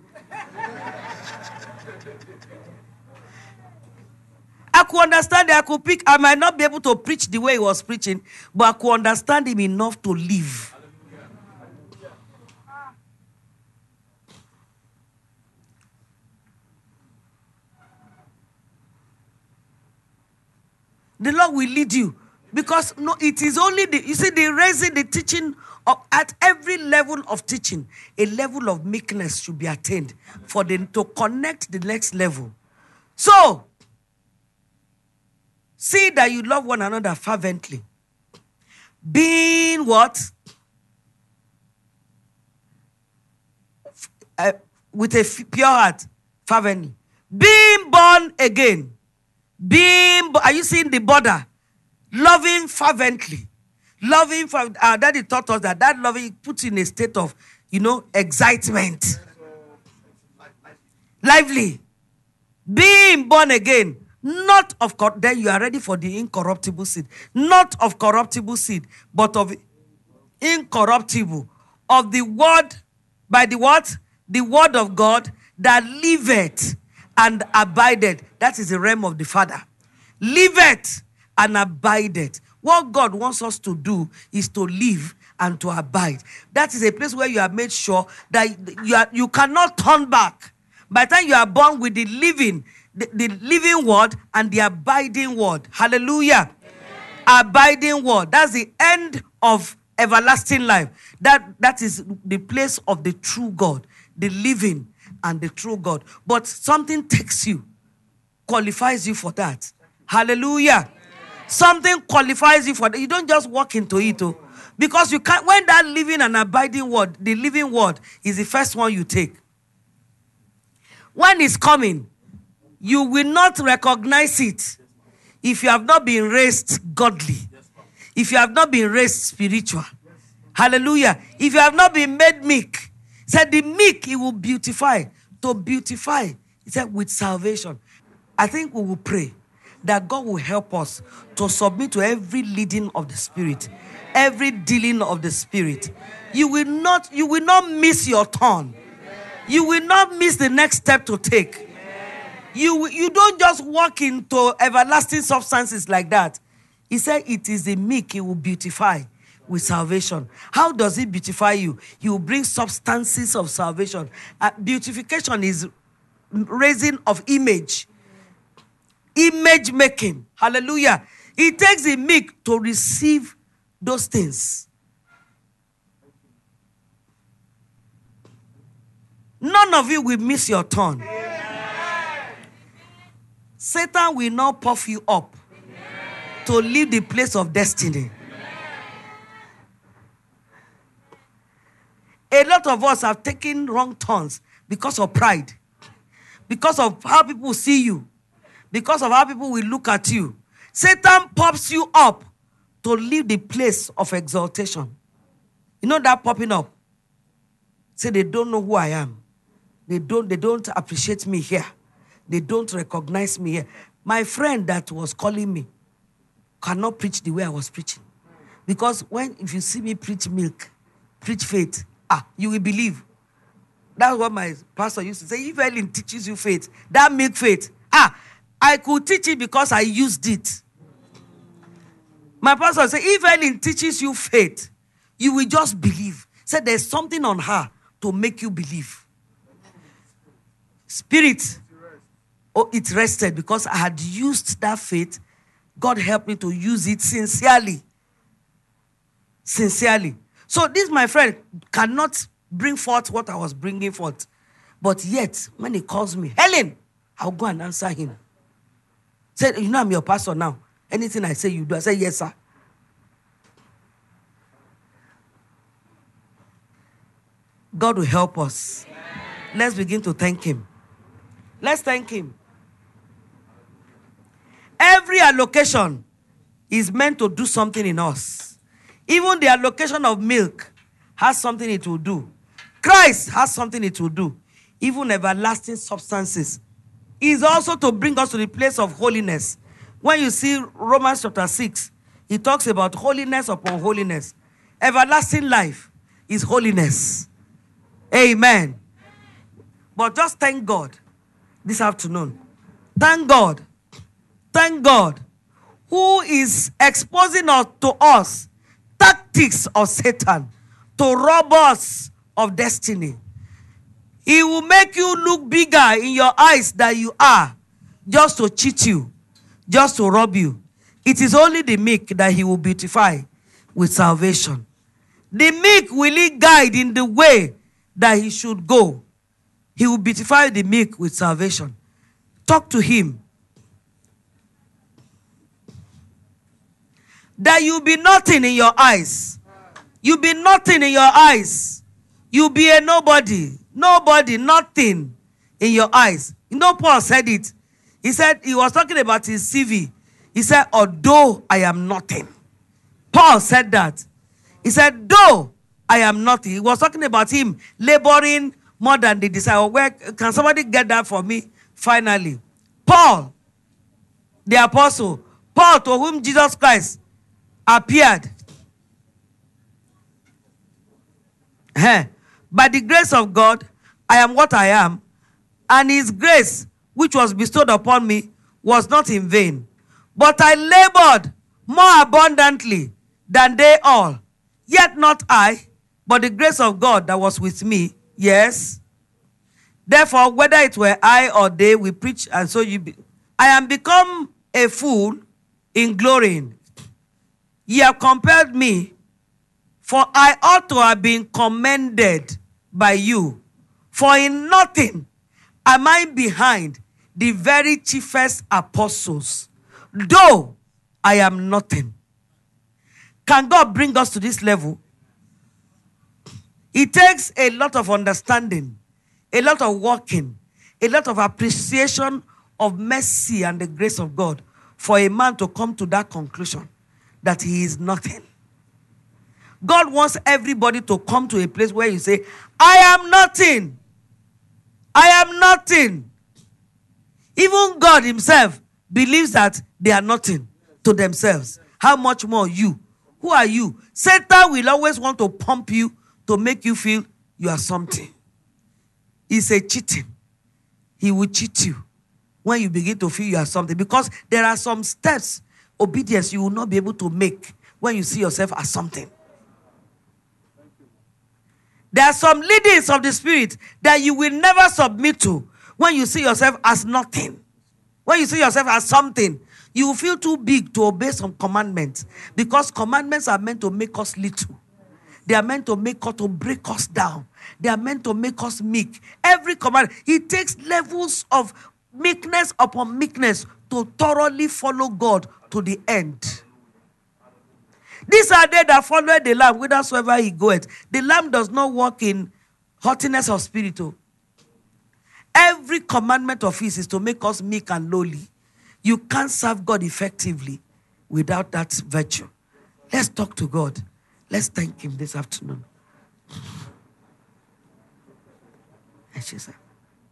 I could understand it. I could pick. I might not be able to preach the way he was preaching, but I could understand him enough to live. The Lord will lead you. Because no, it is only the, you see, the raising, the teaching, of, at every level of teaching, a level of meekness should be attained for them to connect the next level. So, see that you love one another fervently. Being what? Uh, with a pure heart, fervently. Being born again. Being, are you seeing the border? Loving fervently. Loving, uh, Daddy taught us that that loving puts you in a state of, you know, excitement. Lively. Being born again. Not of, then you are ready for the incorruptible seed. Not of corruptible seed, but of incorruptible. Of the word, by the what? The word of God that liveth and abideth. That is the realm of the Father. Liveth and abideth. What God wants us to do is to live and to abide. That is a place where you have made sure that you, are, you cannot turn back. By the time you are born with the living, the, the living word and the abiding word. Hallelujah. Amen. Abiding word. That's the end of everlasting life. That, that is the place of the true God, the living and the true God. But something takes you, qualifies you for that. Hallelujah. Something qualifies you for that. You don't just walk into it. Oh, because you can't, when that living and abiding word, the living word is the first one you take. When it's coming, you will not recognize it if you have not been raised godly. If you have not been raised spiritual. Hallelujah. If you have not been made meek. He said the meek he will beautify. To beautify. He said with salvation. I think we will pray that God will help us to submit to every leading of the Spirit, every dealing of the Spirit. You will not, you will not miss your turn. You will not miss the next step to take. You, you don't just walk into everlasting substances like that. He said it is the meek he will beautify with salvation. How does he beautify you? He will bring substances of salvation. Uh, beautification is raising of image. Image making. Hallelujah. It takes the meek to receive those things. None of you will miss your turn. Amen. Satan will not puff you up. Amen. To leave the place of destiny. Amen. A lot of us have taken wrong turns because of pride. Because of how people see you. Because of how people will look at you. Satan pops you up to leave the place of exaltation. You know that popping up? Say they don't know who I am. They don't, they don't appreciate me here. They don't recognize me here. My friend that was calling me cannot preach the way I was preaching. Because when, if you see me preach milk, preach faith, ah, you will believe. That's what my pastor used to say. If Ellen teaches you faith, that milk faith, ah, I could teach it because I used it. My pastor said, if Ellen teaches you faith, you will just believe. Said there's something on her to make you believe. Spirit, oh, it rested because I had used that faith. God helped me to use it sincerely. Sincerely. So this, my friend, cannot bring forth what I was bringing forth. But yet, when he calls me, Helen, I'll go and answer him. Say, you know I'm your pastor now. Anything I say, you do. I say, yes, sir. God will help us. Let's begin to thank him. Let's thank him. Every allocation is meant to do something in us. Even the allocation of milk has something it will do. Christ has something it will do. Even everlasting substances is also to bring us to the place of holiness. When you see Romans chapter six, it talks about holiness upon holiness. Everlasting life is holiness. Amen. But just thank God this afternoon. Thank God. Thank God who is exposing us to us tactics of Satan to rob us of destiny. He will make you look bigger in your eyes than you are, just to cheat you, just to rob you. It is only the meek that he will beautify with salvation. The meek will he guide in the way that he should go. He will beautify the meek with salvation. Talk to him. That you be nothing in your eyes. You be nothing in your eyes. You be a nobody. Nobody, nothing in your eyes. You know, Paul said it. He said, he was talking about his C V. He said, although I am nothing. Paul said that. He said, though I am nothing. He was talking about him laboring more than the disciple. Where can somebody get that for me? Finally, Paul, the apostle, Paul to whom Jesus Christ appeared. Hey, by the grace of God, I am what I am, and his grace, which was bestowed upon me, was not in vain. But I labored more abundantly than they all. Yet not I, but the grace of God that was with me. Yes. Therefore, whether it were I or they, we preach, and so you be. I am become a fool in glorying. Ye have compelled me, for I ought to have been commended by you. For in nothing am I behind the very chiefest apostles, though I am nothing. Can God bring us to this level? It takes a lot of understanding, a lot of walking, a lot of appreciation of mercy and the grace of God for a man to come to that conclusion that he is nothing. God wants everybody to come to a place where you say, I am nothing. I am nothing. Even God himself believes that they are nothing to themselves. How much more you? Who are you? Satan will always want to pump you to make you feel you are something. It's a cheating. He will cheat you when you begin to feel you are something. Because there are some steps, obedience you will not be able to make when you see yourself as something. There are some leadings of the Spirit that you will never submit to when you see yourself as nothing. When you see yourself as something, you will feel too big to obey some commandments. Because commandments are meant to make us little. They are meant to make us, to break us down. They are meant to make us meek. Every command, it takes levels of meekness upon meekness to thoroughly follow God to the end. These are they that follow the Lamb whithersoever he goeth. The Lamb does not walk in haughtiness of spirit. Every commandment of his is to make us meek and lowly. You can't serve God effectively without that virtue. Let's talk to God. Let's thank him this afternoon. And she said,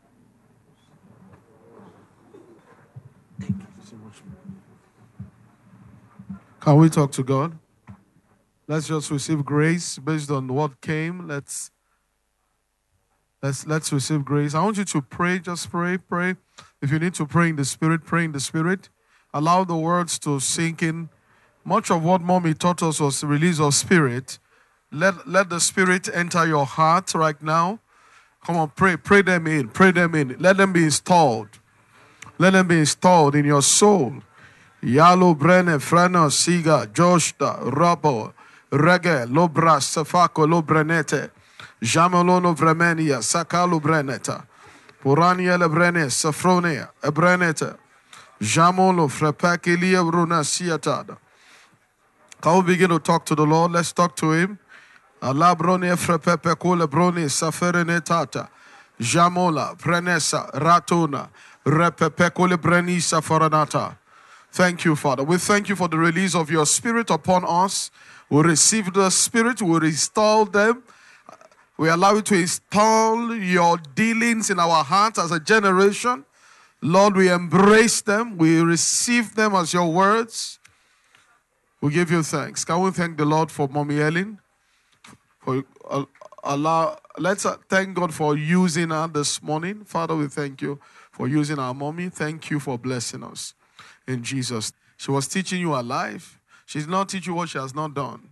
thank you so much. Can we talk to God? Let's just receive grace based on what came. Let's let's let's receive grace. I want you to pray. Just pray, pray. If you need to pray in the Spirit, pray in the Spirit. Allow the words to sink in. Much of what Mommy taught us was the release of Spirit. Let let the Spirit enter your heart right now. Come on, pray, pray them in, pray them in. Let them be installed. Let them be installed in your soul. Yalo brene freno siga joshta rabo rege lobra safako lobrenete jamalono vremenia sakalo breneta Purania lebrene, safronia, ebreneta. Jamolo frepakilia bruna siatada. Can we begin to talk to the Lord? Let's talk to Him. Allah brone frepepe kole brone saferene tata. Jamola, Prenesa, Ratona, Repepe kole breni safaranata. Thank you, Father. We thank you for the release of your Spirit upon us. We receive the Spirit, we install them. We allow you to install your dealings in our hearts as a generation. Lord, we embrace them. We receive them as your words. We give you thanks. Can we thank the Lord for Mommy Ellen? For uh, allow, let's uh, thank God for using her this morning. Father, we thank you for using our mommy. Thank you for blessing us. In Jesus. She was teaching you her life. She's not teaching you what she has not done.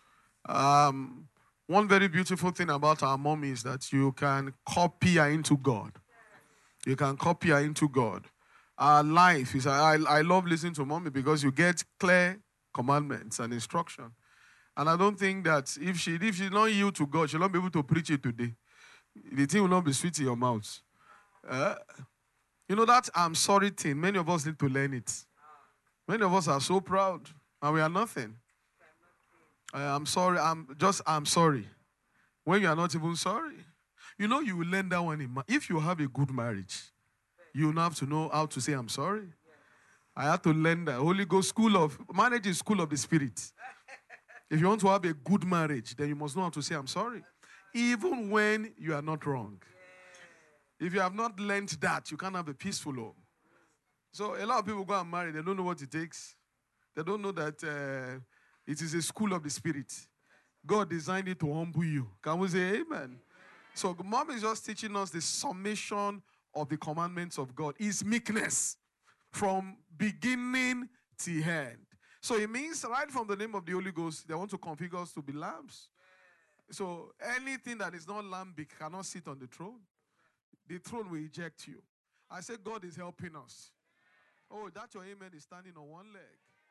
Um, one very beautiful thing about our mommy is that you can copy her into God. You can copy her into God. Our life is, I, I love listening to mommy because you get clear commandments and instruction. And I don't think that if she if she not yield to God, she'll not be able to preach it today. The thing will not be sweet in your mouth. Uh, you know that I'm sorry thing, many of us need to learn it. Many of us are so proud and we are nothing. Uh, I'm sorry, I'm just, I'm sorry. When you are not even sorry. You know, you will learn that one. In ma- if you have a good marriage, you will have to know how to say, I'm sorry. I had to learn that. Holy Ghost School of, marriage is school of the Spirit. If you want to have a good marriage, then you must know how to say, I'm sorry. Even when you are not wrong. If you have not learned that, you can't have a peaceful home. So a lot of people go and marry, they don't know what it takes. They don't know that uh, it is a school of the Spirit. God designed it to humble you. Can we say amen? So Mom is just teaching us the summation of the commandments of God. Is meekness from beginning to end. So it means right from the name of the Holy Ghost, they want to configure us to be lambs. So anything that is not lambic cannot sit on the throne. The throne will eject you. I said God is helping us. Oh, that your amen is standing on one leg.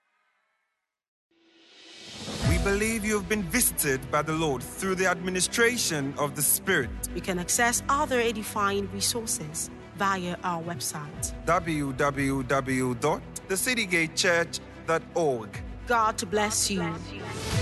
We believe you have been visited by the Lord through the administration of the Spirit. You can access other edifying resources via our website. w w w dot the city gate church dot org. God bless you.